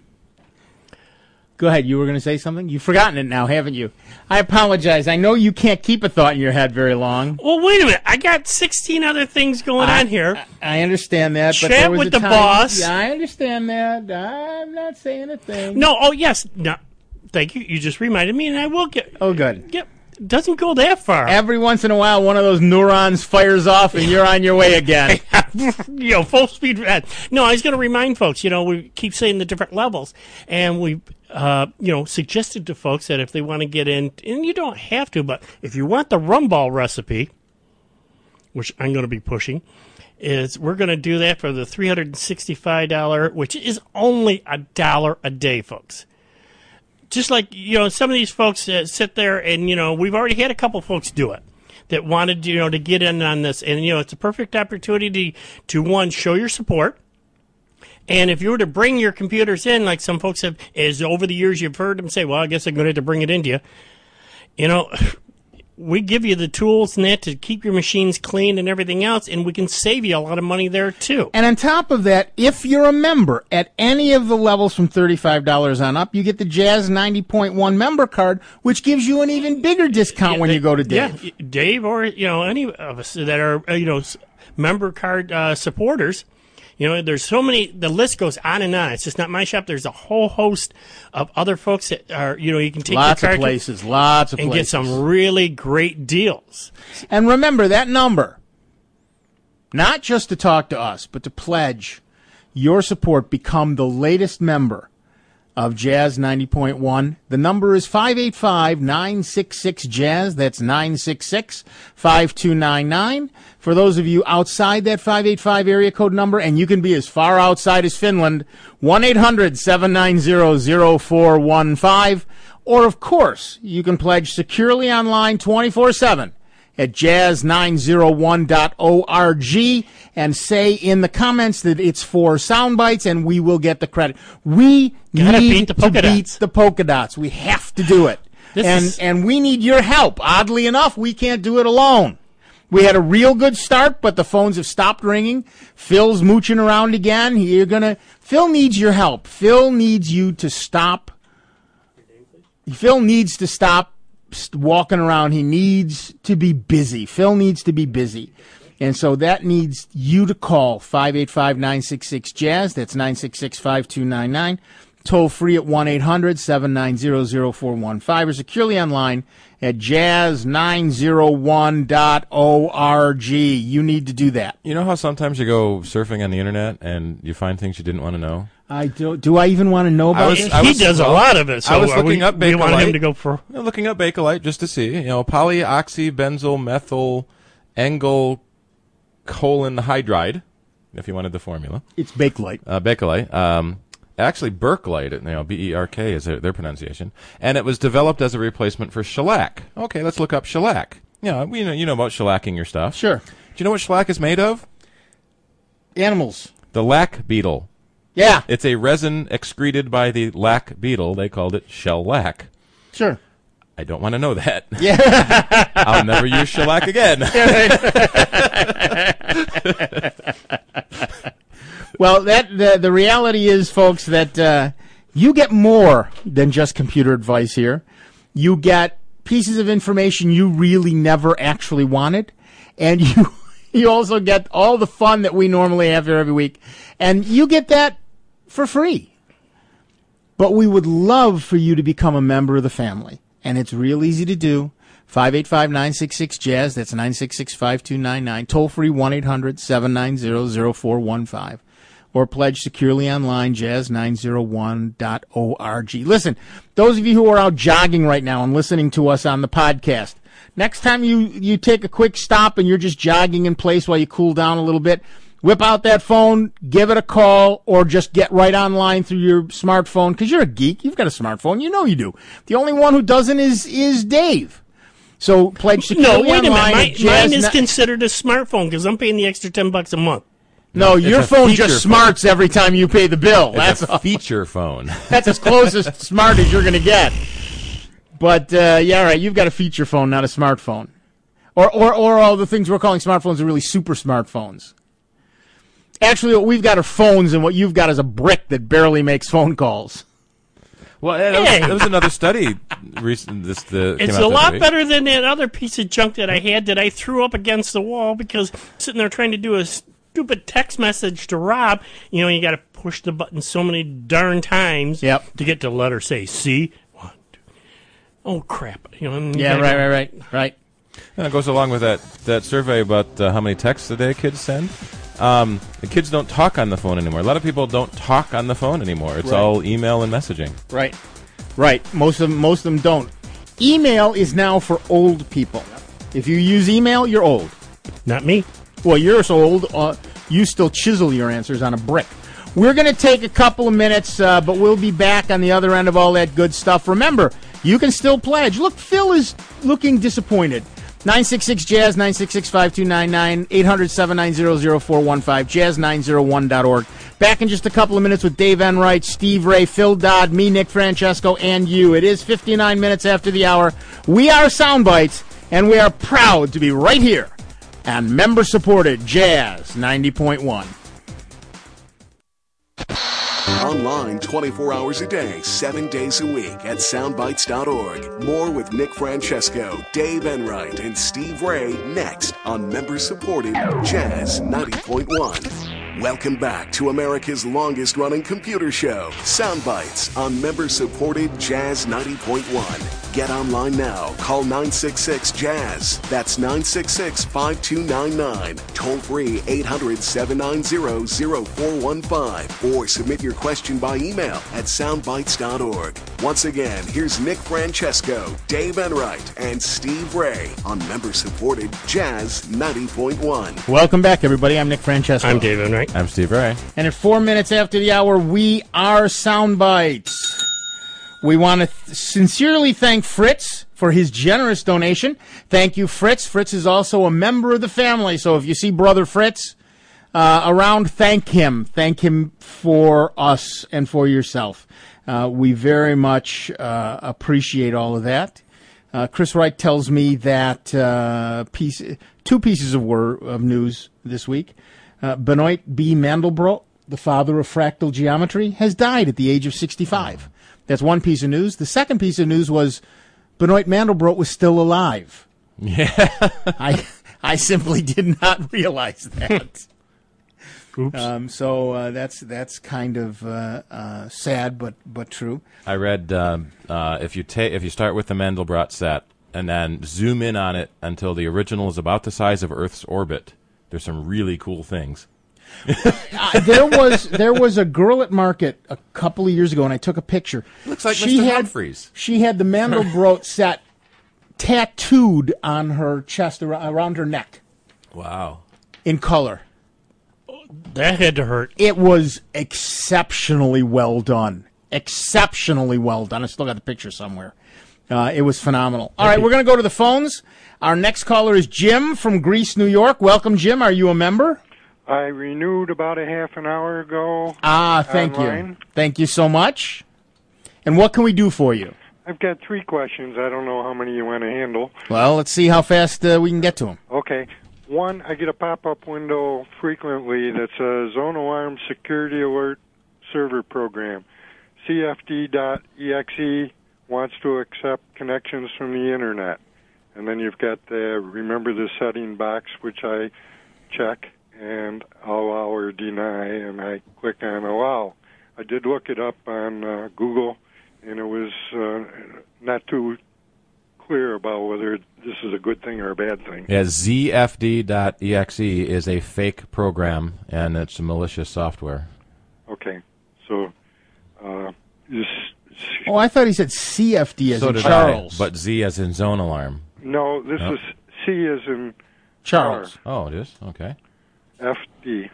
Go ahead. You were going to say something? You've forgotten it now, haven't you? I apologize. I know you can't keep a thought in your head very long. Well, wait a minute. I got 16 other things going on here. I understand that. Chat but there was with a the time, boss. Yeah, I understand that. I'm not saying a thing. No. Oh, yes. No. Thank you. You just reminded me, and I will get. Oh, good. Yep. Doesn't go that far. Every once in a while, one of those neurons fires off, and you're on your way again. Full speed. No, I was going to remind folks. We keep saying the different levels, and we, suggested to folks that if they want to get in, and you don't have to, but if you want the Rumball recipe, which I'm going to be pushing, is we're going to do that for the $365, which is only $1 a day, folks. Just like, some of these folks sit there and, we've already had a couple folks do it that wanted, to get in on this. And, it's a perfect opportunity to, one, show your support. And if you were to bring your computers in, like some folks have, as over the years you've heard them say, well, I guess I'm going to have to bring it into you. We give you the tools and that to keep your machines clean and everything else, and we can save you a lot of money there, too. And on top of that, if you're a member at any of the levels from $35 on up, you get the Jazz 90.1 member card, which gives you an even bigger discount when you go to Dave. Yeah, Dave or, any of us that are, member card supporters. There's so many, the list goes on and on. It's just not my shop. There's a whole host of other folks that are, you can take lots your card of places, lots of and places. get some really great deals. And remember that number, not just to talk to us, but to pledge your support, become the latest member of Jazz 90.1. The number is 585-966-JAZZ. That's 966-5299. For those of you outside that 585 area code number, and you can be as far outside as Finland, 1-800-790-0415. Or, of course, you can pledge securely online 24/7 at jazz901.org and say in the comments that it's for Soundbites, and we will get the credit. We Gotta need beat the to polka beat dots. the polka dots. We have to do it. And we need your help. Oddly enough, we can't do it alone. We had a real good start, but the phones have stopped ringing. Phil's mooching around again. Phil needs your help. Phil needs you to stop. Phil needs to stop walking around. He needs to be busy. Phil needs to be busy. And so that needs you to call 585-966-JAZZ. That's 966-5299. Toll free at 1-800-790-0415 or securely online at jazz901.org. You need to do that. You know how sometimes you go surfing on the internet and you find things you didn't want to know? I do I even want to know about this? He does a lot of it. So I was looking up Bakelite. We want him to go for looking up Bakelite just to see, polyoxybenzyl methyl engyl colon hydride, if you wanted the formula. It's Bakelite. Bakelite. Actually, Berkelite, B-E-R-K is their pronunciation, and it was developed as a replacement for shellac. Okay, let's look up shellac. Yeah, you know about shellacking your stuff. Sure. Do you know what shellac is made of? Animals. The lac beetle. Yeah. It's a resin excreted by the lac beetle. They called it shellac. Sure. I don't want to know that. Yeah. I'll never use shellac again. Well, the reality is, folks, that you get more than just computer advice here. You get pieces of information you really never actually wanted, and you also get all the fun that we normally have here every week, and you get that for free. But we would love for you to become a member of the family. And it's real easy to do. 585-966-JAZZ. That's 966-5299. Toll free 1-800-790-0415. Or pledge securely online, jazz901.org. Listen, those of you who are out jogging right now and listening to us on the podcast, next time you take a quick stop and you're just jogging in place while you cool down a little bit, whip out that phone, give it a call, or just get right online through your smartphone, because you're a geek. You've got a smartphone. You know you do. The only one who doesn't is Dave. So pledge securely online. No, wait a minute. Mine is considered a smartphone because I'm paying the extra $10 a month. No, your phone just smarts every time you pay the bill. That's a feature phone. That's as close as smart as you're going to get. But, yeah, all right, you've got a feature phone, not a smartphone. Or all the things we're calling smartphones are really super smartphones. Actually, what we've got are phones, and what you've got is a brick that barely makes phone calls. Well, that was another study recent. It's a lot better than that other piece of junk that I had that I threw up against the wall because sitting there trying to do a stupid text message to Rob, you got to push the button so many darn times to get the letter say C. 1, 2. Oh crap! Yeah, right. And it goes along with that survey about how many texts a day kids send. The kids don't talk on the phone anymore. A lot of people don't talk on the phone anymore. It's all email and messaging. Right. Most of them don't. Email is now for old people. If you use email, you're old. Not me. Well, you're so old, you still chisel your answers on a brick. We're going to take a couple of minutes, but we'll be back on the other end of all that good stuff. Remember, you can still pledge. Look, Phil is looking disappointed. 966-JAZZ, 966-5299, 800-790-0415, jazz901.org. Back in just a couple of minutes with Dave Enright, Steve Ray, Phil Dodd, me, Nick Francesco, and you. It is 59 minutes after the hour. We are Soundbites, and we are proud to be right here and member-supported Jazz 90.1. Online 24 hours a day, 7 days a week at soundbites.org. More with Nick Francesco, Dave Enright, and Steve Ray next on member-supported Jazz 90.1. Welcome back to America's longest-running computer show, Soundbites, on member-supported Jazz 90.1. Get online now. Call 966-JAZZ. That's 966-5299. Toll-free 800-790-0415. Or submit your question by email at soundbites.org. Once again, here's Nick Francesco, Dave Enright, and Steve Ray on member-supported Jazz 90.1. Welcome back, everybody. I'm Nick Francesco. I'm Dave Enright. I'm Steve Ray. And at 4 minutes after the hour, we are Soundbites. We want to sincerely thank Fritz for his generous donation. Thank you, Fritz. Fritz is also a member of the family, so if you see Brother Fritz around, thank him. Thank him for us and for yourself. We very much appreciate all of that. Chris Wright tells me that two pieces of news this week. Benoit B. Mandelbrot, the father of fractal geometry, has died at the age of 65. That's one piece of news. The second piece of news was Benoit Mandelbrot was still alive. Yeah. I simply did not realize that. Oops. So that's kind of sad, but true. I read if you start with the Mandelbrot set and then zoom in on it until the original is about the size of Earth's orbit, there's some really cool things. There was a girl at market a couple of years ago, and I took a picture. Looks like Mr. Humphreys. She had the Mandelbrot set tattooed on her chest, around her neck. Wow. In color. That had to hurt. It was exceptionally well done. Exceptionally well done. I still got the picture somewhere. It was phenomenal. All right, we're going to go to the phones. Our next caller is Jim from Greece, New York. Welcome, Jim. Are you a member? I renewed about a half an hour ago. Thank you. Thank you so much. And what can we do for you? I've got 3 questions. I don't know how many you want to handle. Well, let's see how fast we can get to them. Okay. 1, I get a pop-up window frequently that says Zone Alarm Security Alert Server Program. CFD.exe wants to accept connections from the Internet. And then you've got the remember the setting box, which I check and allow or deny, and I click on allow. I did look it up on Google, and it was not too clear about whether this is a good thing or a bad thing. Yeah, ZFD.exe is a fake program, and it's malicious software. Okay, so this. Oh, I thought he said CFD as So in did Charles. I, but Z as in zone alarm. No, this is C as in Charles. Oh, it is? Okay. FD.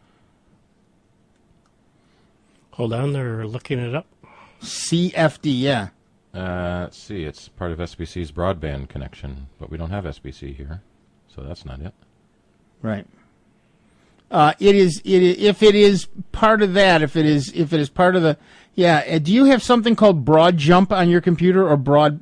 Hold on, they're looking it up. CFD, yeah. Let's see, it's part of SBC's broadband connection, but we don't have SBC here, so that's not it. Right. If it is part of that, if it is part of the, yeah. Do you have something called Broad Jump on your computer or Broad?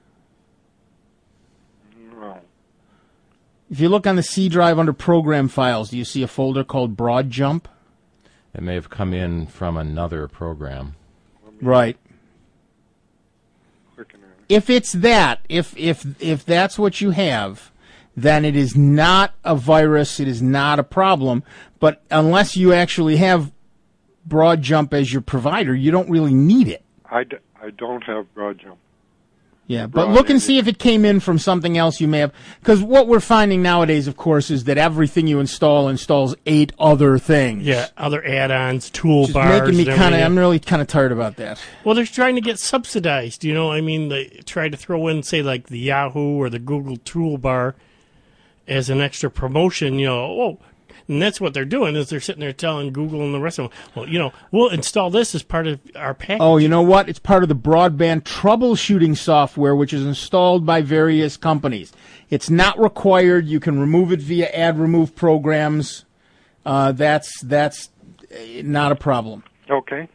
No. If you look on the C drive under Program Files, do you see a folder called Broad Jump? It may have come in from another program. Right. Clicking on it. If it's that, if that's what you have, then it is not a virus. It is not a problem. But unless you actually have Broad Jump as your provider, you don't really need it. I don't have Broad Jump. Yeah, but look and see if it came in from something else you may have. Because what we're finding nowadays, of course, is that everything you install installs 8 other things. Yeah, other add-ons, toolbars. Making me and kind of, everything. I'm really kind of tired about that. Well, they're trying to get subsidized. You know, I mean, they try to throw in, say, like the Yahoo or the Google toolbar as an extra promotion. You know, oh, and that's what they're doing is they're sitting there telling Google and the rest of them, well, you know, we'll install this as part of our package. Oh, you know what? It's part of the broadband troubleshooting software, which is installed by various companies. It's not required. You can remove it via add remove programs. That's not a problem. Okay.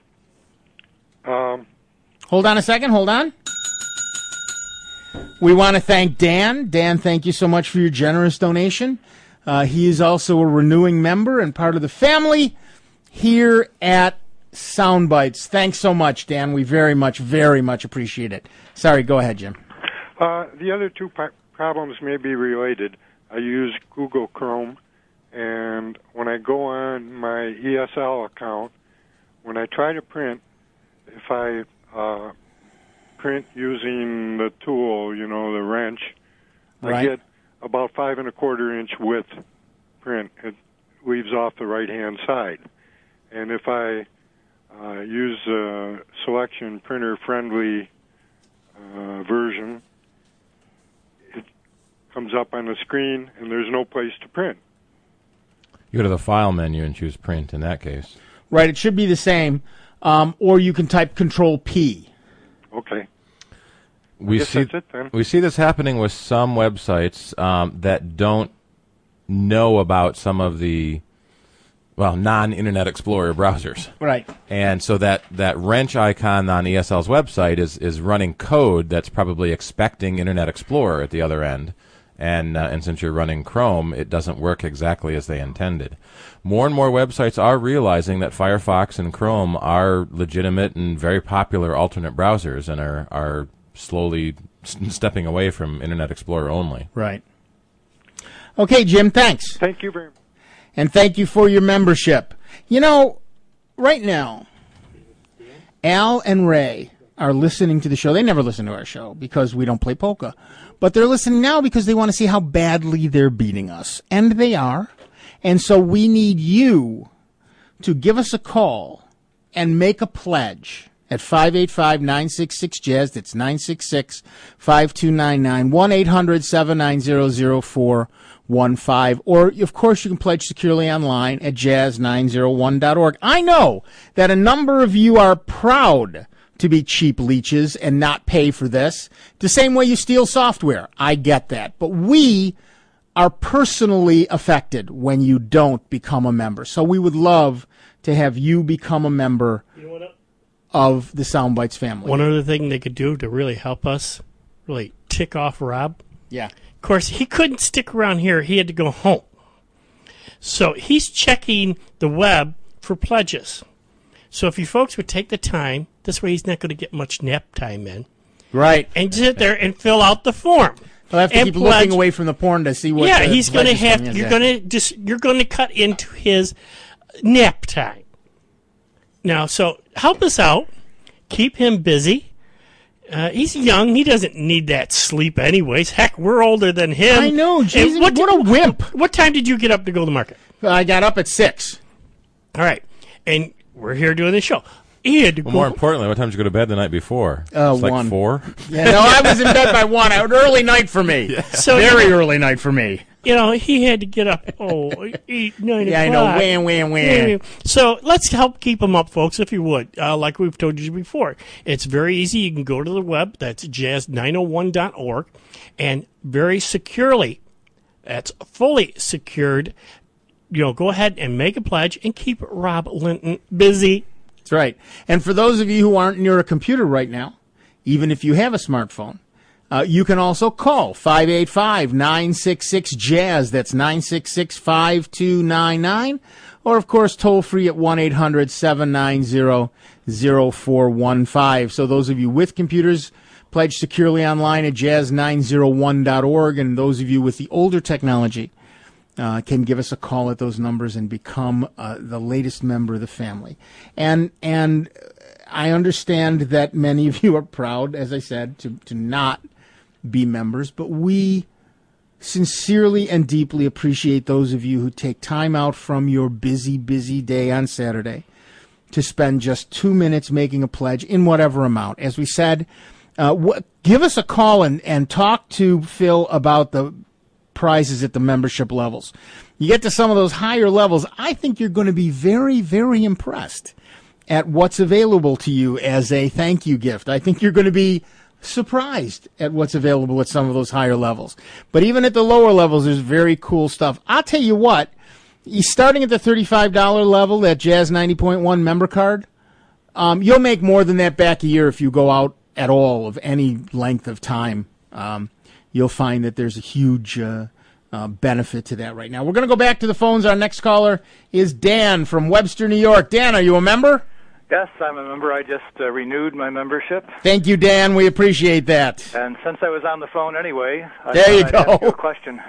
Hold on a second. Hold on. We want to thank Dan. Dan, thank you so much for your generous donation. He is also a renewing member and part of the family here at Soundbites. Thanks so much, Dan. We very much appreciate it. Sorry, go ahead, Jim. The other two problems may be related. I use Google Chrome, and when I go on my ESL account, when I try to print, if I print using the tool, you know, the wrench, Right. I get about 5 1/4 inch width print. It leaves off the right-hand side. And if I use a selection printer-friendly version, it comes up on the screen, and there's no place to print. You go to the file menu and choose print in that case. Right, it should be the same. Or you can type Control P. Okay. We guess see that's it then. we see this happening with some websites that don't know about some of the non-Internet Explorer browsers. Right. And so that wrench icon on ESL's website is running code that's probably expecting Internet Explorer at the other end. And since you're running Chrome, it doesn't work exactly as they intended. More and more websites are realizing that Firefox and Chrome are legitimate and very popular alternate browsers and are slowly stepping away from Internet Explorer only. Right. Okay, Jim, thanks. Thank you very much. And thank you for your membership. You know, right now, Al and Ray are listening to the show. They never listen to our show because we don't play polka. But they're listening now because they want to see how badly they're beating us. And they are. And so we need you to give us a call and make a pledge at 585-966-JAZZ. That's 966-5299, 1-800-790-0415. Or, of course, you can pledge securely online at jazz901.org. I know that a number of you are proud to be cheap leeches and not pay for this, the same way you steal software. I get that. But we are personally affected when you don't become a member. So we would love to have you become a member of the Soundbites family. One other thing they could do to really help us, really tick off Rob. Yeah. Of course, he couldn't stick around here. He had to go home. So he's checking the web for pledges. So if you folks would take the time, this way he's not going to get much nap time in. Right. And sit there and fill out the form. I'll have to keep looking away from the porn to see what. Yeah, he's going to have. is. You're going to cut into his nap time. Now, so help us out. Keep him busy. He's young. He doesn't need that sleep anyways. Heck, we're older than him. I know. Jesus, And what a wimp. What time did you get up to go to the market? I got up at 6. All right. And we're here doing the show. He had to Well, go. more importantly, what time did you go to bed the night before? It's like 1. 4? Yeah, no, I was in bed by 1. An early night for me. So, Very early night for me. You know, he had to get up, 8, 9 Yeah, I know. Wham. So let's help keep him up, folks, if you would. Like we've told you before, it's very easy. You can go to the web. That's jazz901.org. And very securely, that's fully secured, go ahead and make a pledge and keep Rob Linton busy. That's right. And for those of you who aren't near a computer right now, even if you have a smartphone, you can also call 585-966-JAZZ. That's 966-5299. Or, of course, toll free at 1-800-790-0415. So those of you with computers, pledge securely online at jazz901.org. And those of you with the older technology can give us a call at those numbers and become the latest member of the family. And I understand that many of you are proud, as I said, to not be members, but we sincerely and deeply appreciate those of you who take time out from your busy day on Saturday to spend just 2 minutes making a pledge in whatever amount. As we said, give us a call and talk to Phil about the prizes at the membership levels. You get to some of those higher levels, I think you're going to be very, very impressed at what's available to you as a thank you gift. I think you're going to be surprised at what's available at some of those higher levels. But even at the lower levels, there's very cool stuff. I'll tell you what, starting at the $35 level, that Jazz 90.1 member card, you'll make more than that back a year if you go out at all of any length of time. You'll find that there's a huge benefit to that right now. We're going to go back to the phones. Our next caller is Dan from Webster, New York. Dan, are you a member? Yes, I'm a member. I just renewed my membership. Thank you, Dan. We appreciate that. And since I was on the phone anyway, there you go. Ask you a question.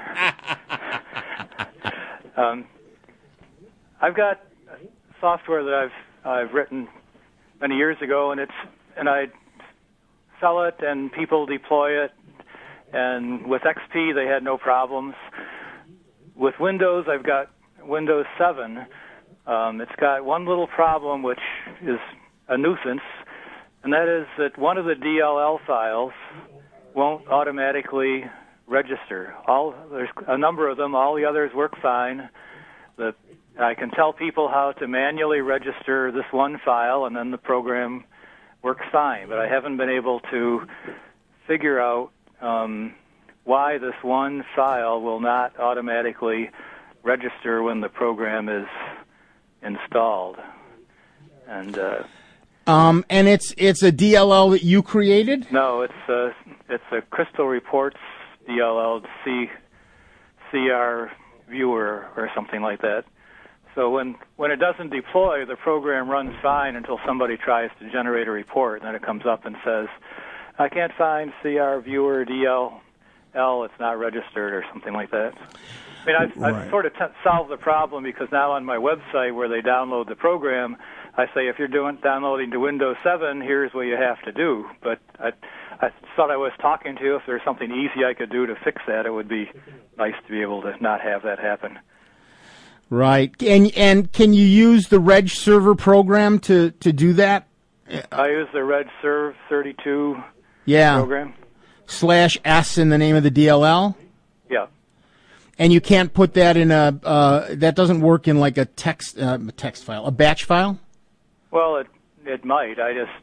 I've got software that I've written many years ago, and I sell it, and people deploy it. And with XP, they had no problems. With Windows, I've got Windows 7. It's got one little problem, which is a nuisance, and that is that one of the DLL files won't automatically register. There's a number of them. All the others work fine. I can tell people how to manually register this one file, and then the program works fine. But I haven't been able to figure out why this one file will not automatically register when the program is installed. And it's a DLL that you created? No, it's a Crystal Reports DLL CR viewer or something like that. So when it doesn't deploy, the program runs fine until somebody tries to generate a report, and then it comes up and says, I can't find CR viewer DLL, it's not registered or something like that. I mean, I've sort of solved the problem, because now on my website where they download the program, I say if you're downloading to Windows 7, here's what you have to do. But I thought I was talking to you. If there's something easy I could do to fix that, it would be nice to be able to not have that happen. Right. And can you use the Reg Server program to do that? I use the Reg Serve 32 program. /S in the name of the DLL? Yeah. And you can't put that in that doesn't work in like a text file, a batch file? Well, it might. I just,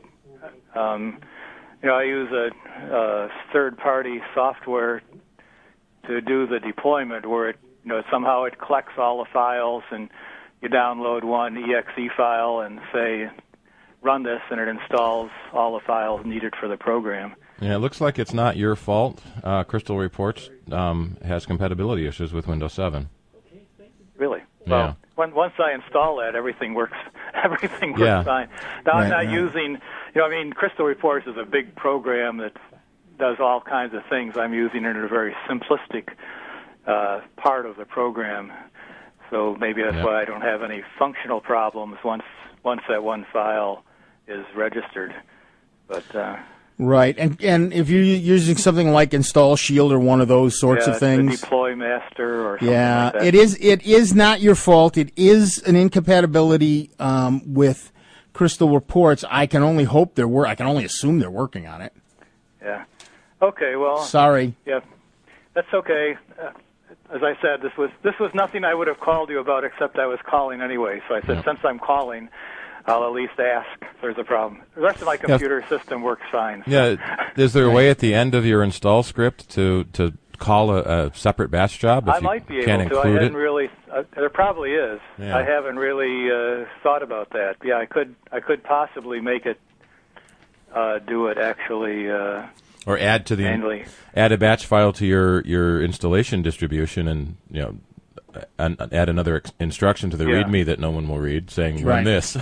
I use a third-party software to do the deployment where somehow it collects all the files, and you download one exe file and say, run this, and it installs all the files needed for the program. Yeah, it looks like it's not your fault. Crystal Reports has compatibility issues with Windows 7. Really? Yeah. Well, once I install that, everything works. Everything works fine. Now I'm not using. Crystal Reports is a big program that does all kinds of things. I'm using it in a very simplistic part of the program. So maybe that's why I don't have any functional problems once that one file is registered. But right, and if you're using something like Install Shield or one of those sorts of things, Deploy Master or something like that. it is not your fault. It is an incompatibility with Crystal Reports. I can only hope I can only assume they're working on it. Yeah. Okay. Well. Sorry. Yeah, that's okay. As I said, this was nothing I would have called you about, except I was calling anyway. So I said, since I'm calling, I'll at least ask if there's a problem. The rest of my computer system works fine. So. Yeah. Is there a way at the end of your install script to call a separate batch job? I might be able to. I hadn't really. There probably is. Yeah. I haven't really thought about that. Yeah, I could possibly make it do it actually. Or add a batch file to your installation distribution, and add another instruction to the README that no one will read, saying run this.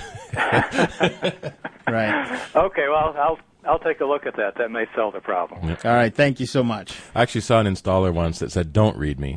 Right. Okay. Well, I'll take a look at that. That may solve the problem. Yep. All right. Thank you so much. I actually saw an installer once that said, "Don't read me."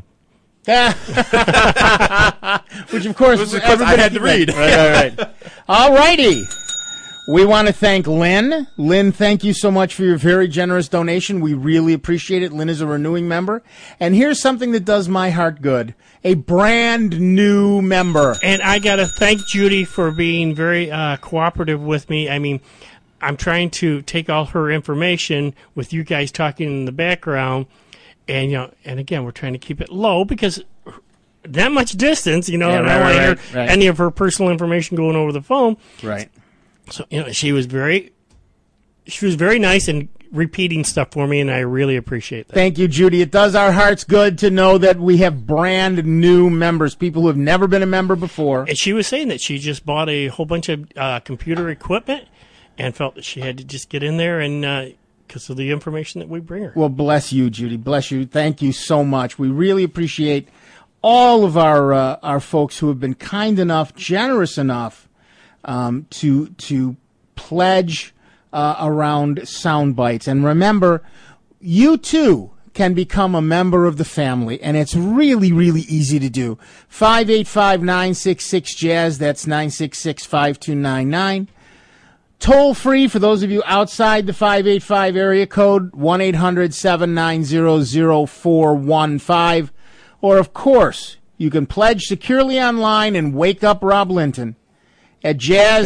Which, of course, I had to read. Right. All righty. We want to thank Lynn. Lynn, thank you so much for your very generous donation. We really appreciate it. Lynn is a renewing member. And here's something that does my heart good. A brand new member. And I got to thank Judy for being very cooperative with me. I mean, I'm trying to take all her information with you guys talking in the background. And, and again, we're trying to keep it low because that much distance, I don't want to hear any of her personal information going over the phone. Right. So, she was very nice and repeating stuff for me, and I really appreciate that. Thank you, Judy. It does our hearts good to know that we have brand new members, people who have never been a member before. And she was saying that she just bought a whole bunch of computer equipment and felt that she had to just get in there and because of the information that we bring her. Well, bless you, Judy. Bless you. Thank you so much. We really appreciate all of our folks who have been kind enough, generous enough, to pledge around Soundbites. And remember, you too can become a member of the family, and it's really, really easy to do. 585-966-JAZZ, that's 966-5299. Toll free for those of you outside the 585 area code, 1-800-790-0415. Or, of course, you can pledge securely online and wake up Rob Linton at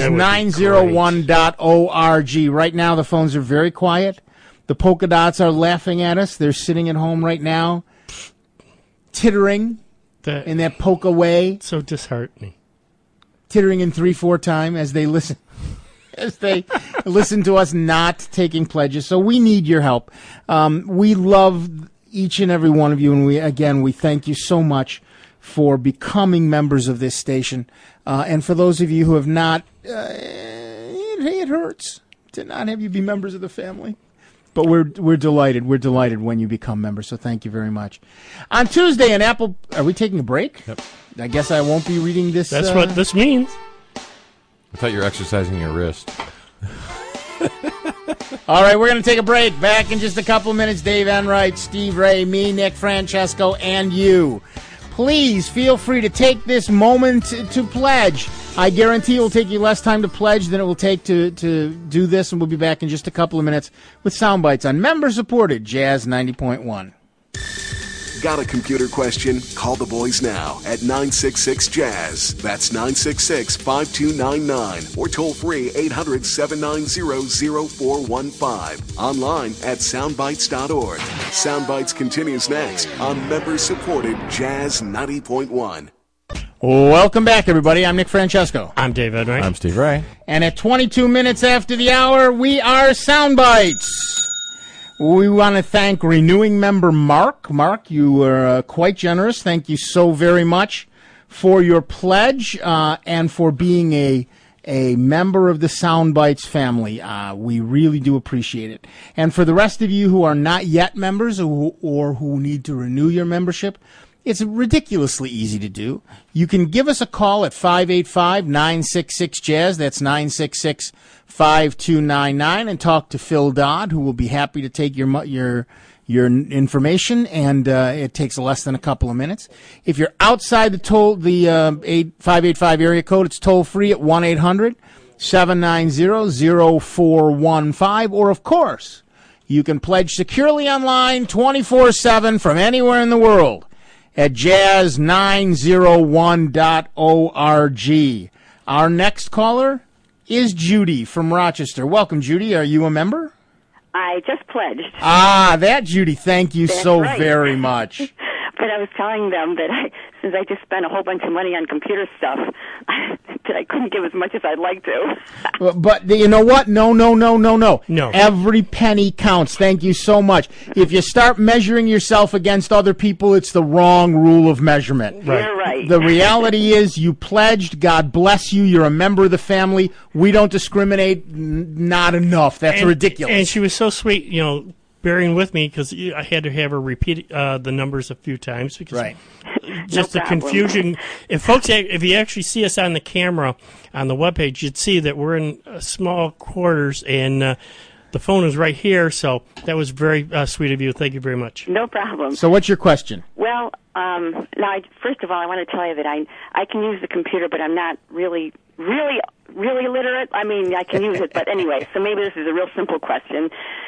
jazz901.org. Right now, the phones are very quiet. The polka dots are laughing at us. They're sitting at home right now, tittering in that polka way. So disheartening. Tittering in 3/4 time as they listen. As they listen to us not taking pledges. So we need your help. We love each and every one of you, and we thank you so much for becoming members of this station. And for those of you who have not, it hurts to not have you be members of the family. But we're delighted. We're delighted when you become members, so thank you very much. On Tuesday in Apple... Are we taking a break? Yep. I guess I won't be reading this. That's what this means. I thought you were exercising your wrist. All right, we're going to take a break. Back in just a couple of minutes. Dave Enright, Steve Ray, me, Nick Francesco, and you. Please feel free to take this moment to pledge. I guarantee it will take you less time to pledge than it will take to do this, and we'll be back in just a couple of minutes with Soundbites on member-supported Jazz 90.1. Got a computer question? Call the boys now at 966-JAZZ. That's 966-5299. Or toll free 800-790-0415. Online at soundbites.org. Soundbites continues next on member-supported Jazz 90.1. Welcome back, everybody. I'm Nick Francesco. I'm Dave Enright. I'm Steve Ray. And at 22 minutes after the hour, we are Soundbites. We want to thank renewing member Mark. Mark, you were quite generous. Thank you so very much for your pledge and for being a member of the Soundbites family. We really do appreciate it. And for the rest of you who are not yet members or who need to renew your membership, it's ridiculously easy to do. You can give us a call at 585-966-JAZZ. That's 966-5299, and talk to Phil Dodd, who will be happy to take your your information, and it takes less than a couple of minutes. If you're outside the 585 area code, it's toll free at 1-800-790-0415, or of course, you can pledge securely online 24/7 from anywhere in the world at jazz901.org. Our next caller is Judy from Rochester. Welcome, Judy. Are you a member? I just pledged. Ah, that, Judy. Thank you That's so right. very much. But I was telling them that since I just spent a whole bunch of money on computer stuff, that I couldn't give as much as I'd like to. But you know what? No. No. Every penny counts. Thank you so much. If you start measuring yourself against other people, it's the wrong rule of measurement. Right. You're right. The reality is you pledged. God bless you. You're a member of the family. We don't discriminate. Not enough. That's ridiculous. And she was so sweet, bearing with me because I had to have her repeat the numbers a few times because just the confusion. If you actually see us on the camera on the webpage, you'd see that we're in small quarters and the phone is right here. So that was very sweet of you. Thank you very much. No problem. So what's your question? Well, first of all, I want to tell you that I can use the computer, but I'm not really literate. I mean, I can use it, but anyway. So maybe this is a real simple question.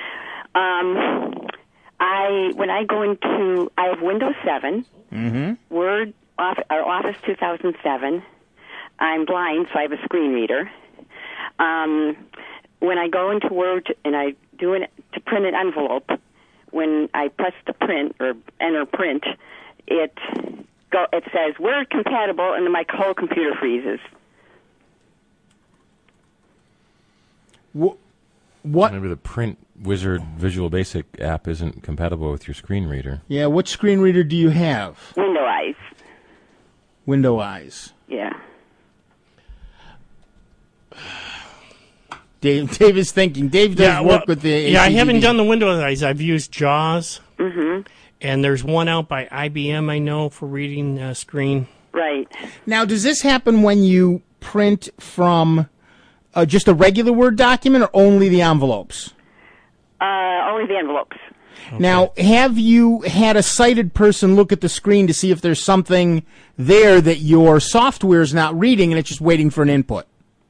When I go into, I have Windows 7, Word, Office 2007. I'm blind, so I have a screen reader. When I go into Word and I do it to print an envelope, when I press the print or enter print, it says Word compatible, and then my whole computer freezes. What? Maybe the Print Wizard Visual Basic app isn't compatible with your screen reader. Yeah, what screen reader do you have? Window Eyes. Window Eyes. Yeah. Dave is thinking. Dave does work with the ACDD. Yeah, I haven't done the Windows Eyes. I've used JAWS. Mm-hmm. And there's one out by IBM, I know, for reading screen. Right. Now, does this happen when you print from just a regular Word document or only the envelopes? Only the envelopes. Okay. Now, have you had a sighted person look at the screen to see if there's something there that your software is not reading and it's just waiting for an input?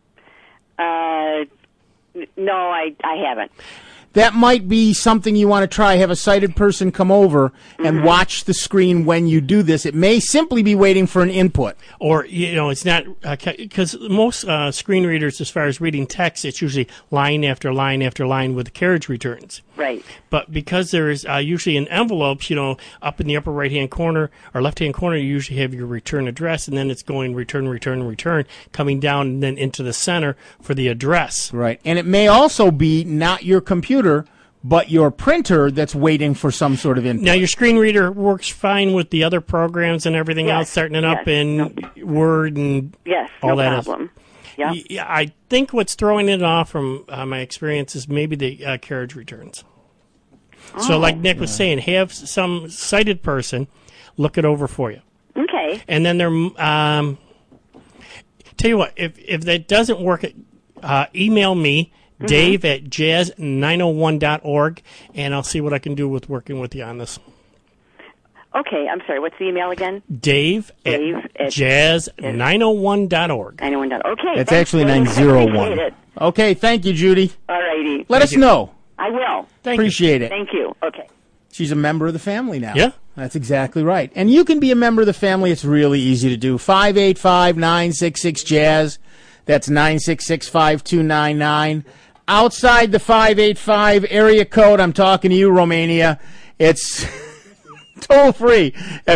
No, I haven't. That might be something you want to try. Have a sighted person come over and watch the screen when you do this. It may simply be waiting for an input. Or, it's not, because most screen readers, as far as reading text, it's usually line after line after line with carriage returns. Right. But because there is usually in envelopes, up in the upper right-hand corner or left-hand corner, you usually have your return address, and then it's going return, coming down and then into the center for the address. Right. And it may also be not your computer, but your printer that's waiting for some sort of input. Now, your screen reader works fine with the other programs and everything else, starting it up in Word and all that. No problem. Yeah, I think what's throwing it off from my experience is maybe the carriage returns. So like Nick was saying, have some sighted person look it over for you. Okay. And then tell you what, if that doesn't work, email me, Dave at jazz901.org, and I'll see what I can do with working with you on this. Okay, I'm sorry, what's the email again? Dave at jazz901.org. 901. Okay. It's actually 901. Okay, thank you, Judy. All righty. Let us know. I will. Appreciate it. Thank you. Okay. She's a member of the family now. Yeah. That's exactly right. And you can be a member of the family. It's really easy to do. 585-966-JAZZ. That's 966-5299. Outside the 585 area code, I'm talking to you, Romania. It's toll free at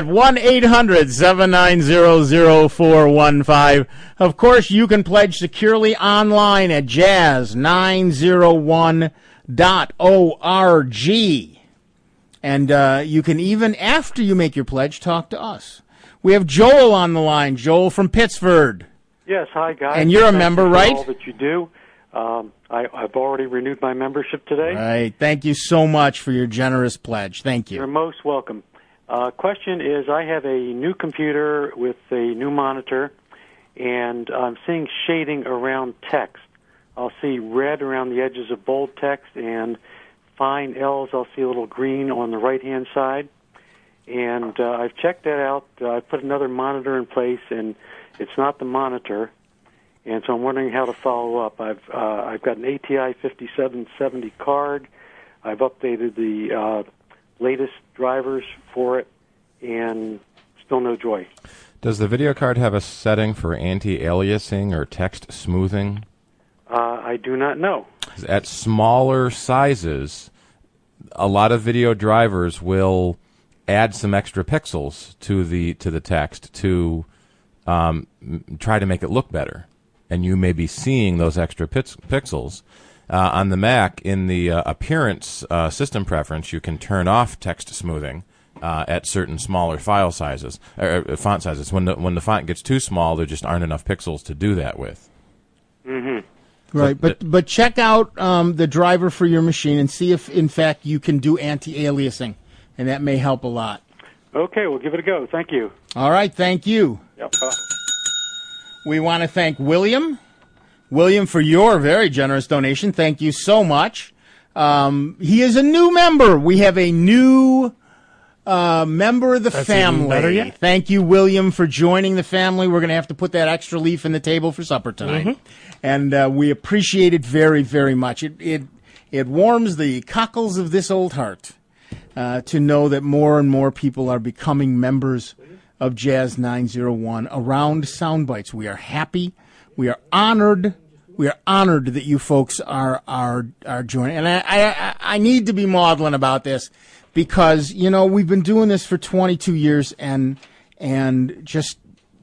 1-800-790-0415. Of course, you can pledge securely online at jazz901.org. And you can, even after you make your pledge, talk to us. We have Joel on the line. Joel from Pittsford. Yes, hi, guys. And you're a member, right? All that you do. I've already renewed my membership today. Right. Thank you so much for your generous pledge. Thank you. You're most welcome. Question is, I have a new computer with a new monitor, and I'm seeing shading around text. I'll see red around the edges of bold text and fine L's, I'll see a little green on the right-hand side. And I've checked that out. I put another monitor in place, and it's not the monitor. And so I'm wondering how to follow up. I've got an ATI 5770 card. I've updated the latest drivers for it, and still no joy. Does the video card have a setting for anti-aliasing or text smoothing? I do not know. At smaller sizes, a lot of video drivers will add some extra pixels to the text to try to make it look better, and you may be seeing those extra pixels. On the Mac, in the appearance system preference, you can turn off text smoothing at certain smaller file sizes or font sizes. When the font gets too small, there just aren't enough pixels to do that with. Mm-hmm. Right, but check out the driver for your machine and see if, in fact, you can do anti-aliasing, and that may help a lot. Okay, we'll give it a go. Thank you. All right, thank you. Yep. We want to thank William. William, for your very generous donation. Thank you so much. He is a new member. We have a new member of the family. Thank you, William, for joining the family. We're going to have to put that extra leaf in the table for supper tonight. Mm-hmm. And we appreciate it very, very much. It warms the cockles of this old heart to know that more and more people are becoming members of Jazz 901 around Soundbites. We are happy. We are honored. We are honored that you folks are joining. And I need to be maudlin about this because, you know, we've been doing this for 22 years and just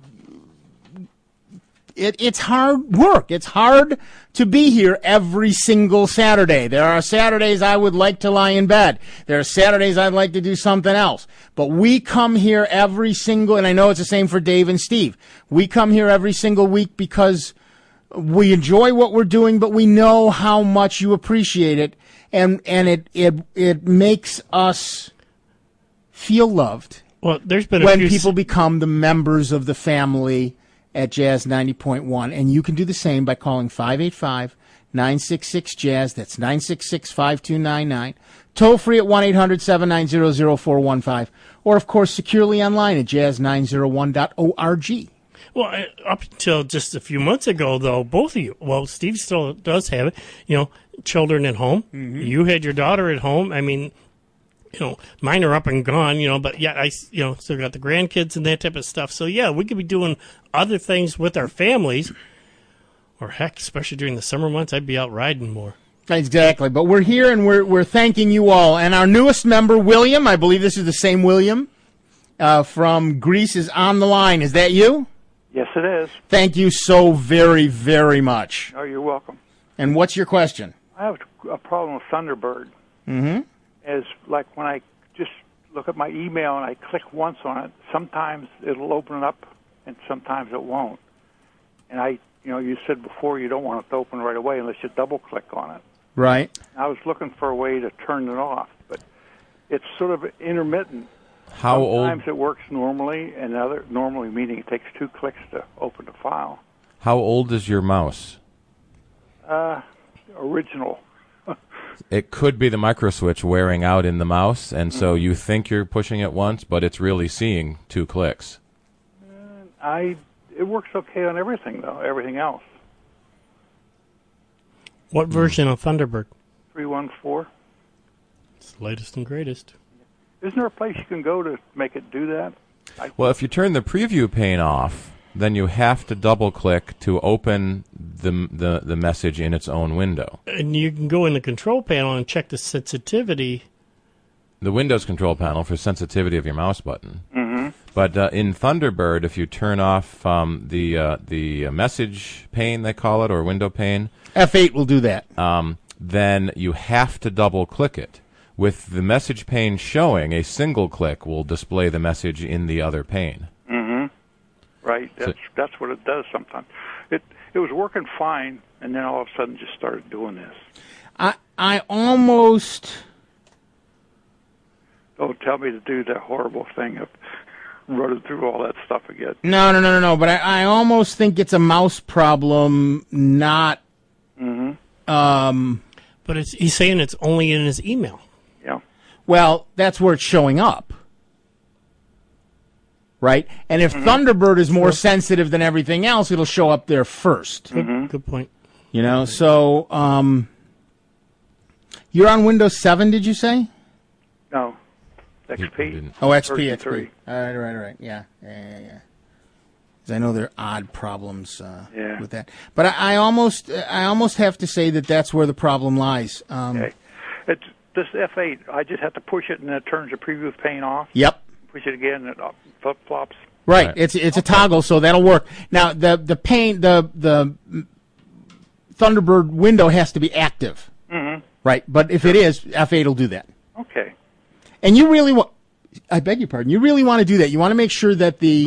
it's hard work. It's hard to be here every single Saturday. There are Saturdays I would like to lie in bed. There are Saturdays I'd like to do something else. But we come here every single, and I know it's the same for Dave and Steve. We come here every single week because we enjoy what we're doing, but we know how much you appreciate it, and it makes us feel loved. Well, there's been when people become the members of the family at Jazz 90.1, and you can do the same by calling 585-966-JAZZ. That's 966-5299. Toll free at 1-800-790-0415, or of course securely online at jazz901.org. Well, up until just a few months ago, though, both of you, well, Steve still does have it, you know, children at home. Mm-hmm. You had your daughter at home. I mean, you know, mine are up and gone, you know, but yeah, I, you know, still got the grandkids and that type of stuff. So yeah, we could be doing other things with our families, or heck, especially during the summer months, I'd be out riding more. Exactly. But we're here and we're thanking you all. And our newest member, William, I believe this is the same William, from Greece, is on the line. Is that you? Yes, it is. Thank you so very, very much. Oh, you're welcome. And what's your question? I have a problem with Thunderbird. Mm-hmm. Is like when I just look at my email and I click once on it, sometimes it'll open it up and sometimes it won't. And you said before you don't want it to open right away unless you double click on it. Right. I was looking for a way to turn it off, but it's sort of intermittent. Sometimes it works normally, and normally meaning it takes 2 clicks to open the file. How old is your mouse? Original. It could be the micro switch wearing out in the mouse, and so you think you're pushing it once, but it's really seeing 2 clicks. It works okay on everything, though, everything else. What version of Thunderbird? 3.14. It's the latest and greatest. Isn't there a place you can go to make it do that? Well, if you turn the preview pane off, then you have to double-click to open the message in its own window. And you can go in the control panel and check the sensitivity. The Windows control panel for sensitivity of your mouse button. Mm-hmm. But in Thunderbird, if you turn off the message pane, they call it, or window pane. F8 will do that. Then you have to double-click it. With the message pane showing, a single click will display the message in the other pane. Mm-hmm. Right. That's what it does sometimes. It was working fine, and then all of a sudden just started doing this. I almost... Don't tell me to do that horrible thing of running through all that stuff again. No. But I almost think it's a mouse problem, not... Mm-hmm. But he's saying it's only in his email. Yeah. Well, that's where it's showing up. Right? And if Thunderbird is more sensitive than everything else, it'll show up there first. Good point. You know, so you're on Windows 7, did you say? No. XP. Oh, XP, Version XP. 3. All right. Yeah. Because I know there are odd problems with that. But I almost have to say that's where the problem lies. Okay. This F8, I just have to push it and it turns the preview pane off. Yep. Push it again and it flip-flops. Right. It's a toggle, so that'll work. Now the Thunderbird window has to be active. Right. But if it is, F8 will do that. Okay. And you really want, I beg your pardon, you really want to do that. You want to make sure that the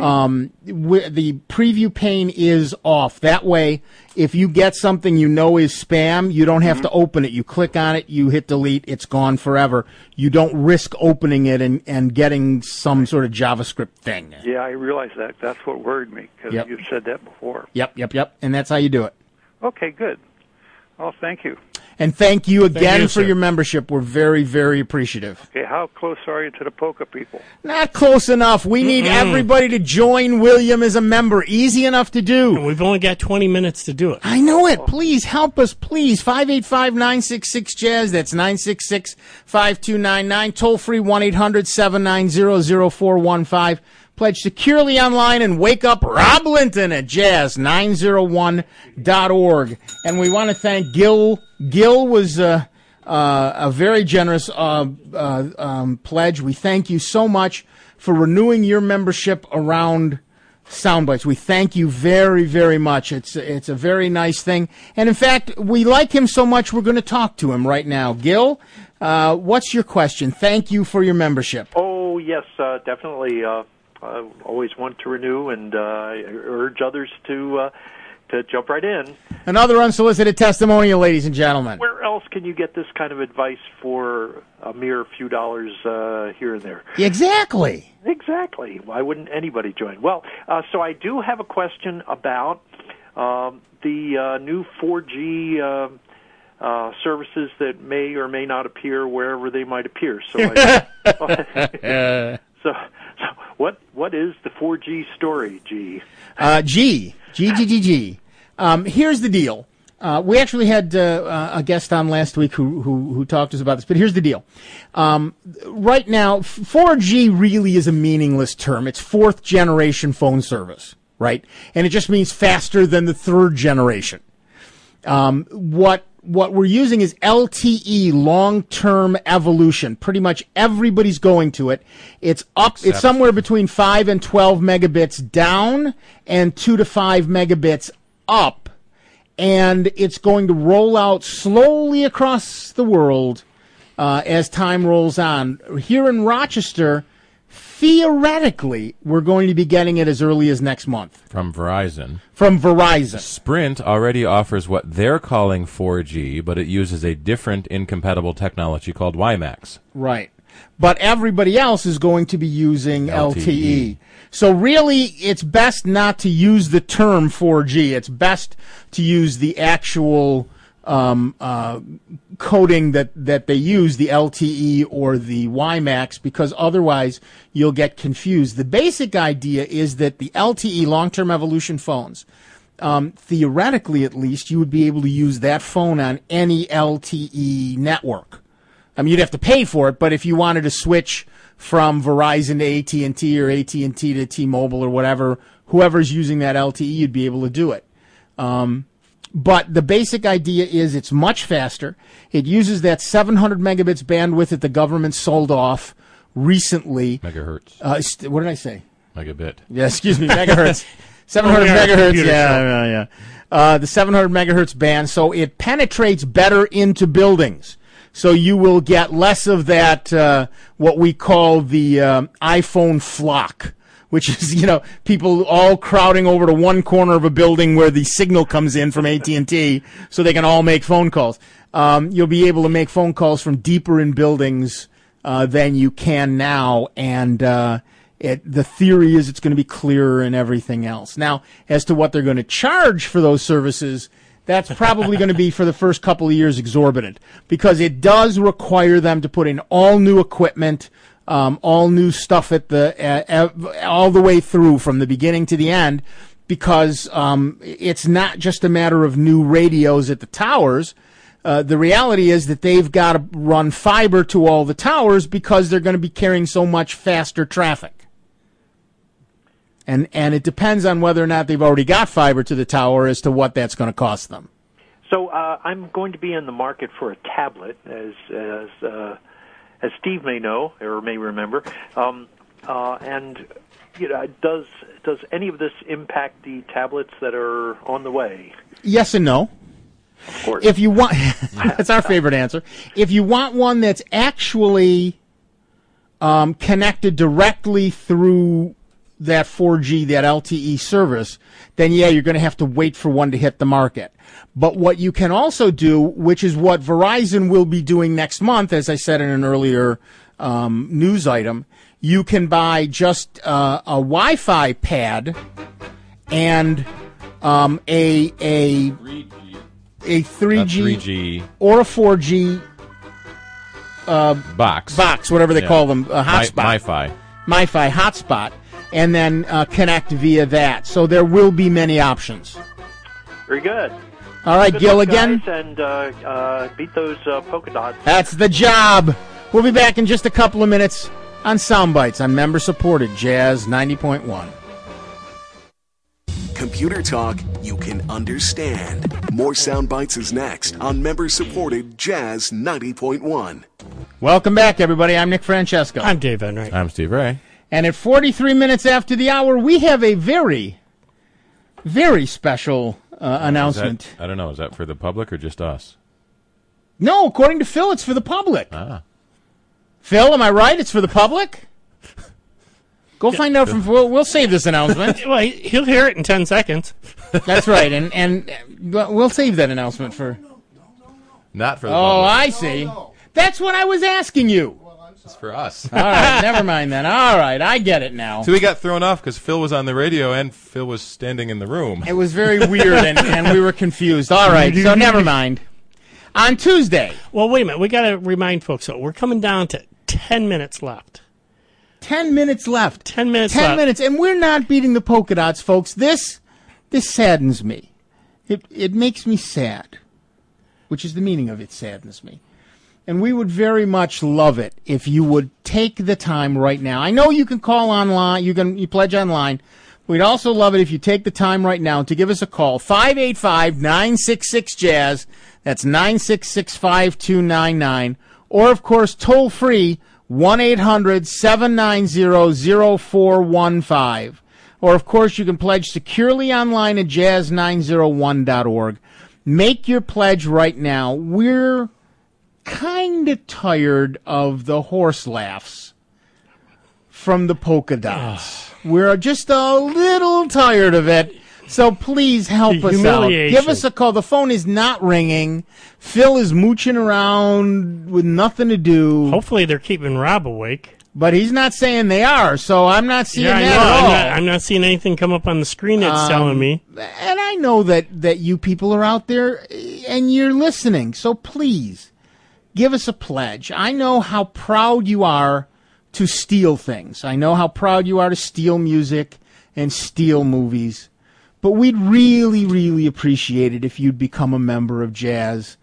preview pane is off. That way, if you get something you know is spam, you don't have to open it. You click on it, you hit delete, it's gone forever. You don't risk opening it and getting some sort of JavaScript thing. Yeah, I realize that. That's what worried me, because you've said that before. Yep. And that's how you do it. Okay, good. Well, thank you. And thank you again for your membership. We're very, very appreciative. Okay, how close are you to the Polka people? Not close enough. We need everybody to join William as a member. Easy enough to do. And we've only got 20 minutes to do it. I know it. Please help us, please. 585-966-JAZZ. That's 966-5299. Toll free 1-800-790-0415. Pledge securely online and wake up Rob Linton at jazz901.org. And we want to thank Gil. Gil was a very generous pledge. We thank you so much for renewing your membership around Soundbites. We thank you very, very much. It's a very nice thing. And in fact, we like him so much we're going to talk to him right now. Gil, what's your question? Thank you for your membership. Oh, yes, definitely. I always want to renew, and I urge others to jump right in. Another unsolicited testimonial, ladies and gentlemen. Where else can you get this kind of advice for a mere few dollars here and there? Exactly. Why wouldn't anybody join? Well, so I do have a question about the new 4G services that may or may not appear wherever they might appear. So So what is the 4G story, G? G. Here's the deal. We actually had a guest on last week who talked to us about this, but here's the deal. Right now, 4G really is a meaningless term. It's fourth generation phone service, right? And it just means faster than the third generation. What we're using is LTE, long-term evolution. Pretty much everybody's going to it. It's up. It's somewhere between 5 and 12 megabits down and 2 to 5 megabits up. And it's going to roll out slowly across the world as time rolls on. Here in Rochester, theoretically, we're going to be getting it as early as next month. From Verizon. Sprint already offers what they're calling 4G, but it uses a different incompatible technology called WiMAX. Right. But everybody else is going to be using LTE. So really, it's best not to use the term 4G. It's best to use the actual coding that they use, the LTE or the WiMAX, because otherwise you'll get confused. The basic idea is that the LTE, long-term evolution phones, theoretically at least, you would be able to use that phone on any LTE network. I mean, you'd have to pay for it, but if you wanted to switch from Verizon to AT&T or AT&T to T-Mobile or whatever, whoever's using that LTE, you'd be able to do it. But the basic idea is it's much faster. It uses that 700 megabits bandwidth that the government sold off recently. Megahertz. What did I say? Megabit. Yeah, excuse me, megahertz. 700 megahertz, yeah. The 700 megahertz band, so it penetrates better into buildings. So you will get less of that, what we call the iPhone flock, which is, people all crowding over to one corner of a building where the signal comes in from AT&T so they can all make phone calls. You'll be able to make phone calls from deeper in buildings than you can now, and the theory is it's going to be clearer and everything else. Now, as to what they're going to charge for those services, That's probably going to be for the first couple of years exorbitant, because it does require them to put in all new equipment, all new stuff at all the way through from the beginning to the end, because it's not just a matter of new radios at the towers. The reality is that they've got to run fiber to all the towers because they're going to be carrying so much faster traffic. And it depends on whether or not they've already got fiber to the tower as to what that's going to cost them. So I'm going to be in the market for a tablet, as Steve may know or may remember. And does any of this impact the tablets that are on the way? Yes and no. Of course. If you want, that's our favorite answer. If you want one that's actually connected directly through that 4G, that LTE service, then yeah, you're going to have to wait for one to hit the market. But what you can also do, which is what Verizon will be doing next month, as I said in an earlier news item, you can buy just a Wi-Fi pad and a 3G or a 4G box, whatever they call them, hotspot. MiFi hotspot, and then connect via that. So there will be many options. Very good. All right, good Gil, luck, again. Guys, and beat those polka dots. That's the job. We'll be back in just a couple of minutes on Soundbites on member-supported Jazz 90.1. Computer talk you can understand. More Soundbites is next on member-supported Jazz 90.1. Welcome back, everybody. I'm Nick Francesco. I'm Dave Enright. I'm Steve Ray. And at 43 minutes after the hour, we have a very, very special announcement. I don't know. Is that for the public or just us? No, according to Phil, it's for the public. Ah. Phil, am I right? It's for the public? Go find out from Phil. We'll save this announcement. Well, he'll hear it in 10 seconds. That's right, and we'll save that announcement for... Not for the public. Oh, I see. No. That's what I was asking you. It's for us. All right, never mind then. All right, I get it now. So we got thrown off because Phil was on the radio and Phil was standing in the room. It was very weird, and we were confused. All right, so never mind. On Tuesday. Well, wait a minute. We got to remind folks, so we're coming down to 10 minutes left. 10 minutes left. 10 minutes 10 left. minutes, and we're not beating the polka dots, folks. This saddens me. It makes me sad, which is the meaning of it saddens me. And we would very much love it if you would take the time right now. I know you can call online, you pledge online. We'd also love it if you take the time right now to give us a call. 585-966-JAZZ. That's 966-5299. Or, of course, toll free, 1-800-790-0415. Or, of course, you can pledge securely online at jazz901.org. Make your pledge right now. We're kind of tired of the horse laughs from the polka dots. We're just a little tired of it. So please help us out. Give us a call. The phone is not ringing. Phil is mooching around with nothing to do. Hopefully they're keeping Rob awake. But he's not saying they are, so I'm not seeing that at all. I'm not seeing anything come up on the screen that's telling me. And I know that you people are out there and you're listening, so please give us a pledge. I know how proud you are to steal things. I know how proud you are to steal music and steal movies. But we'd really, really appreciate it if you'd become a member of Jazz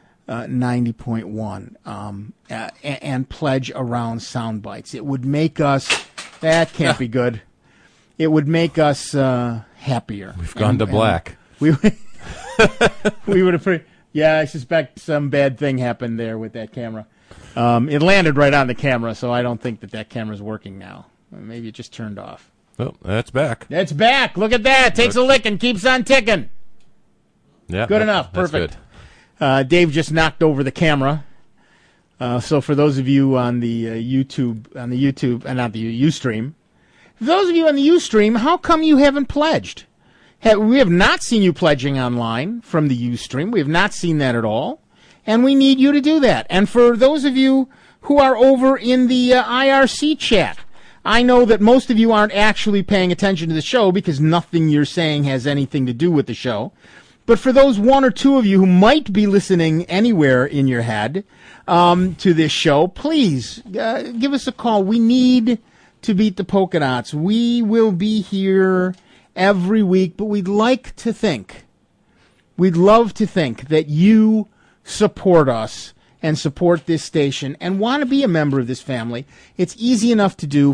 90.1 and pledge around Soundbites. It would make us... That can't be good. It would make us happier. We've gone to black. We would have... Yeah, I suspect some bad thing happened there with that camera. It landed right on the camera, so I don't think that camera's working now. Maybe it just turned off. Oh, that's back. It's back. Look at that. Takes a lick and keeps on ticking. Yeah, good enough. Perfect. Dave just knocked over the camera. So for those of you on the YouTube, not the Ustream, for those of you on the Ustream, how come you haven't pledged? We have not seen you pledging online from the Ustream. We have not seen that at all. And we need you to do that. And for those of you who are over in the IRC chat, I know that most of you aren't actually paying attention to the show because nothing you're saying has anything to do with the show. But for those one or two of you who might be listening anywhere in your head to this show, please give us a call. We need to beat the polka dots. We will be here every week, but we'd love to think that you support us and support this station and want to be a member of this family. It's easy enough to do.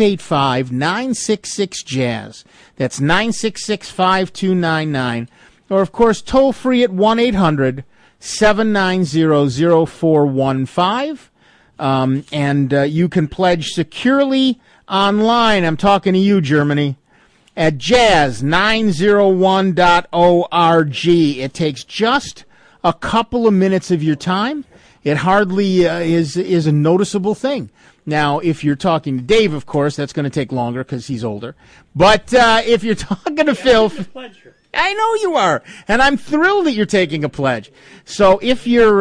585-966-JAZZ. That's 966-5299. Or, of course, toll free at 1-800-790-0415. And you can pledge securely online. I'm talking to you, Germany, at jazz901.org. It takes just a couple of minutes of your time. It hardly is a noticeable thing. Now, if you're talking to Dave, of course, that's going to take longer because he's older. But if you're talking to Phil, I know you are, and I'm thrilled that you're taking a pledge. So if you're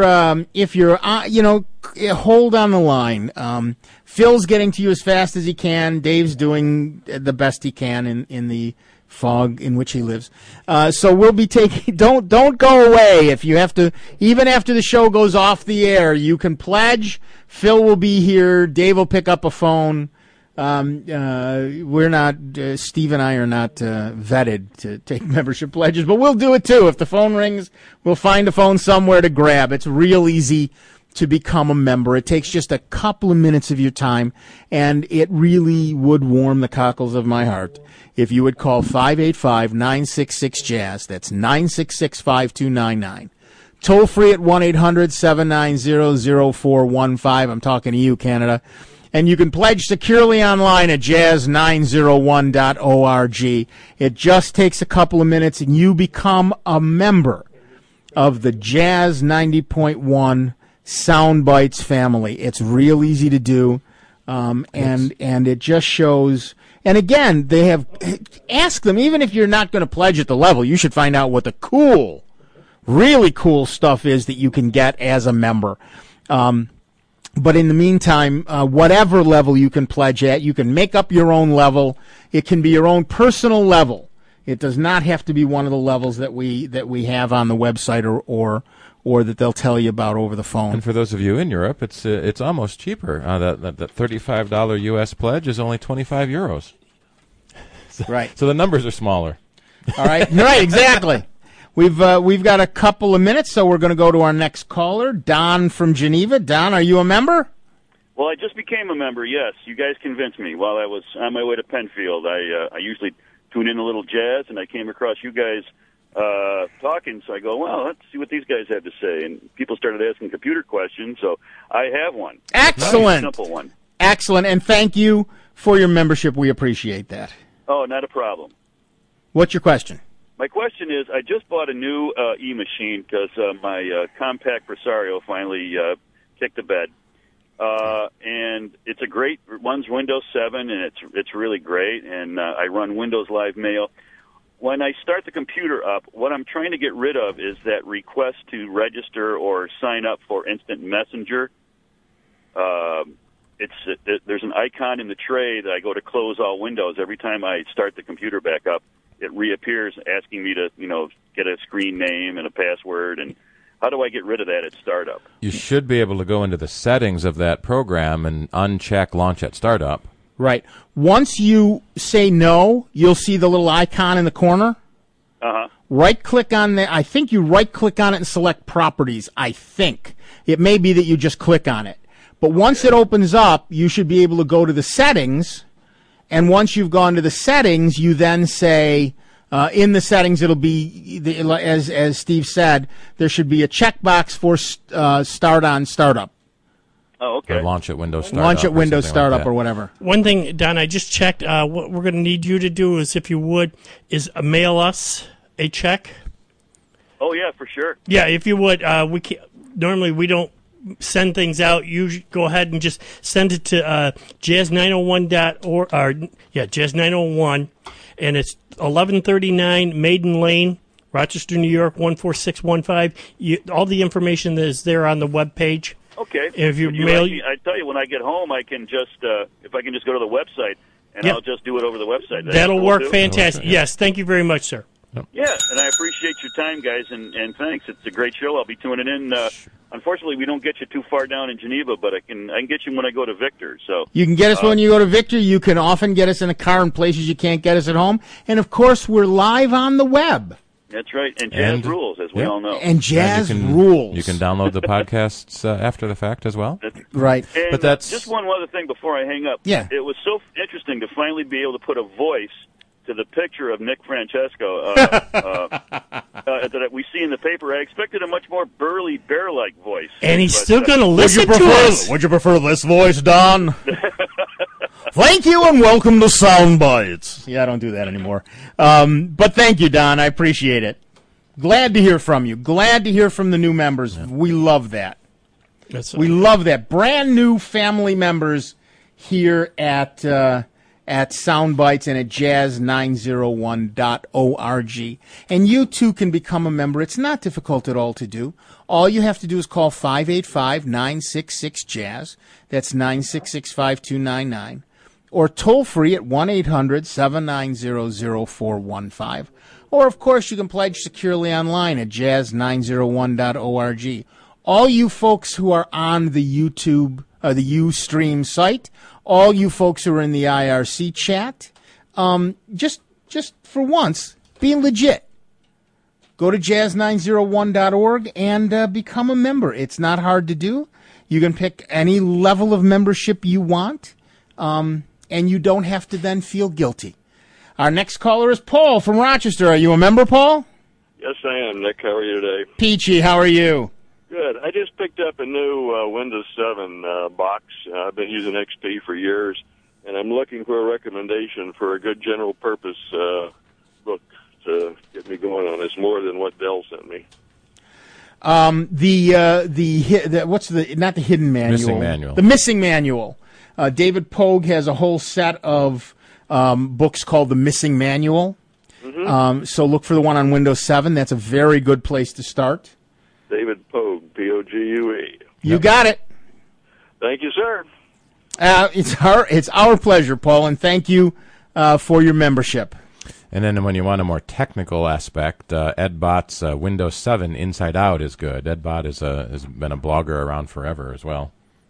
hold on the line. Phil's getting to you as fast as he can. Dave's doing the best he can in the fog in which he lives. So we'll be taking. Don't go away. If you have to, even after the show goes off the air, you can pledge. Phil will be here. Dave will pick up a phone. We're not. Steve and I are not vetted to take membership pledges, but we'll do it too. If the phone rings, we'll find a phone somewhere to grab. It's real easy to become a member. It takes just a couple of minutes of your time, and it really would warm the cockles of my heart if you would call 585-966-JAZZ. That's 966-5299. Toll free at 1-800-790-0415. I'm talking to you, Canada. And you can pledge securely online at jazz901.org. It just takes a couple of minutes, and you become a member of the Jazz 90.1 Soundbites family. It's real easy to do, and it just shows. And again, they have ask them. Even if you're not going to pledge at the level, you should find out what the really cool stuff is that you can get as a member. But in the meantime, whatever level you can pledge at, you can make up your own level. It can be your own personal level. It does not have to be one of the levels that we have on the website or that they'll tell you about over the phone. And for those of you in Europe, it's almost cheaper. That $35 U.S. pledge is only 25 euros. Right. So the numbers are smaller. All right. Right. Exactly. We've got a couple of minutes, so we're going to go to our next caller, Don from Geneva. Don, are you a member? Well, I just became a member, yes. You guys convinced me while I was on my way to Penfield. I usually tune in a little jazz, and I came across you guys talking, so I go, well, let's see what these guys have to say. And people started asking computer questions, so I have one. Excellent. Nice, simple one. Excellent, and thank you for your membership. We appreciate that. Oh, not a problem. What's your question? My question is, I just bought a new E-machine because my compact Presario finally kicked the bed. And it's a great, runs Windows 7, and it's really great, and I run Windows Live Mail. When I start the computer up, what I'm trying to get rid of is that request to register or sign up for Instant Messenger. There's an icon in the tray that I go to close all windows. Every time I start the computer back up, it reappears asking me to, get a screen name and a password. And how do I get rid of that at startup? You should be able to go into the settings of that program and uncheck Launch at Startup. Right. Once you say no, you'll see the little icon in the corner. Uh-huh. Right-click on that. I think you right-click on it and select Properties, I think. It may be that you just click on it. But once it opens up, you should be able to go to the settings, and once you've gone to the settings, you then say, in the settings, it'll be, as Steve said, there should be a checkbox for Start on Startup. Oh, okay. Or Launch at Windows Startup. Launch at Windows Startup or whatever. One thing, Don, I just checked. What we're going to need you to do is, if you would, is mail us a check. Oh, yeah, for sure. Yeah, if you would. Normally, we don't send things out. You go ahead and just send it to jazz901.org. Jazz901, and it's 1139 Maiden Lane, Rochester, New York 14615. All the information that is there on the web page. Okay. If you I tell you, when I get home, I can just if I can just go to the website, and I'll just do it over the website. That'll work fantastic. Yes, thank you very much, sir. Yeah, and I appreciate your time, guys, and thanks. It's a great show. I'll be tuning in. Unfortunately, we don't get you too far down in Geneva, but I can get you when I go to Victor. So you can get us when you go to Victor. You can often get us in a car in places you can't get us at home. And, of course, we're live on the web. That's right. And Jazz rules, as we all know. And Jazz rules. You can download the podcasts after the fact as well. Right. And but that's just one other thing before I hang up. Yeah. It was so interesting to finally be able to put a voice to the picture of Nick Francesco that we see in the paper. I expected a much more burly, bear-like voice. And he's still going to listen to us. Would you prefer this voice, Don? Thank you and welcome to Soundbites. Yeah, I don't do that anymore. But thank you, Don. I appreciate it. Glad to hear from you. Glad to hear from the new members. Yeah. We love that. We love that. Brand new family members here at Soundbites and at jazz901.org. And you, too, can become a member. It's not difficult at all to do. All you have to do is call 585-966-JAZZ. That's 966-5299. Or toll free at 1-800-790-0415. Or, of course, you can pledge securely online at jazz901.org. All you folks who are on the YouTube, the Ustream site, all you folks who are in the IRC chat, just for once, be legit. Go to jazz901.org and become a member. It's not hard to do. You can pick any level of membership you want, and you don't have to then feel guilty. Our next caller is Paul from Rochester. Are you a member, Paul? Yes, I am, Nick. How are you today? Peachy, how are you? Good. I just picked up a new Windows 7 box. I've been using XP for years, and I'm looking for a recommendation for a good general-purpose book to get me going on this, more than what Dell sent me. Not the hidden manual. Missing manual. The missing manual. David Pogue has a whole set of books called the Missing Manual. Mm-hmm. So look for the one on Windows 7. That's a very good place to start. David Pogue, P-O-G-U-E. You got it. Thank you, sir. It's our pleasure, Paul, and thank you for your membership. And then when you want a more technical aspect, Edbot's Windows 7 Inside Out is good. Edbot has been a blogger around forever as well.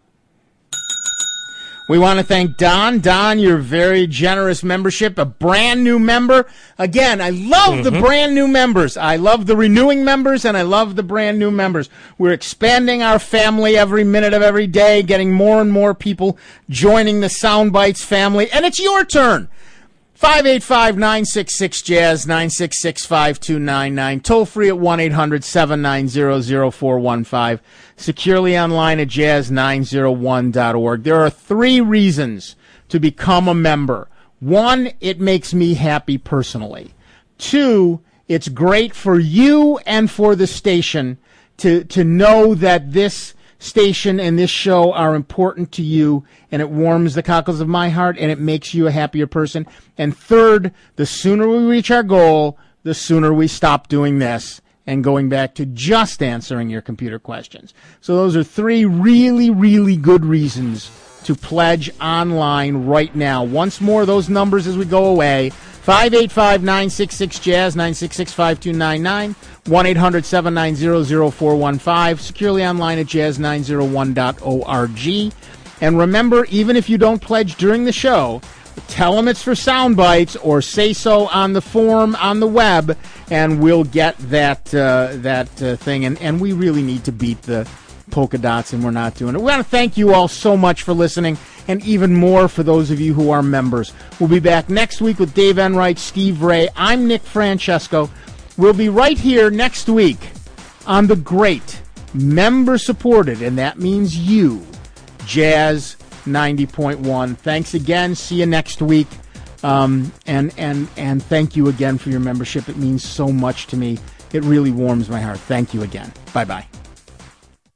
We want to thank Don. Don, your very generous membership, a brand new member. Again, I love the brand new members. I love the renewing members, and I love the brand new members. We're expanding our family every minute of every day, getting more and more people joining the Soundbites family, and it's your turn. 585-966-JAZZ, 966-5299. Toll free at 1-800-790-0415. Securely online at jazz901.org. There are 3 reasons to become a member. 1, it makes me happy personally. 2, it's great for you and for the station to know that this station and this show are important to you, and it warms the cockles of my heart, and it makes you a happier person. And 3rd, the sooner we reach our goal, the sooner we stop doing this and going back to just answering your computer questions. So those are 3 really, really good reasons to pledge online right now. Once more, those numbers as we go away. 585-966-JAZZ, 966-5299, 1-800-790-0415, securely online at jazz901.org. And remember, even if you don't pledge during the show, tell them it's for Soundbites or say so on the form on the web, and we'll get that thing. And we really need to beat the polka dots, and we're not doing it. We want to thank you all so much for listening, and even more for those of you who are members. We'll be back next week with Dave Enright, Steve Ray. I'm Nick Francesco. We'll be right here next week on the great member-supported, and that means you, Jazz 90.1. Thanks again. See you next week. And thank you again for your membership. It means so much to me. It really warms my heart. Thank you again. Bye-bye.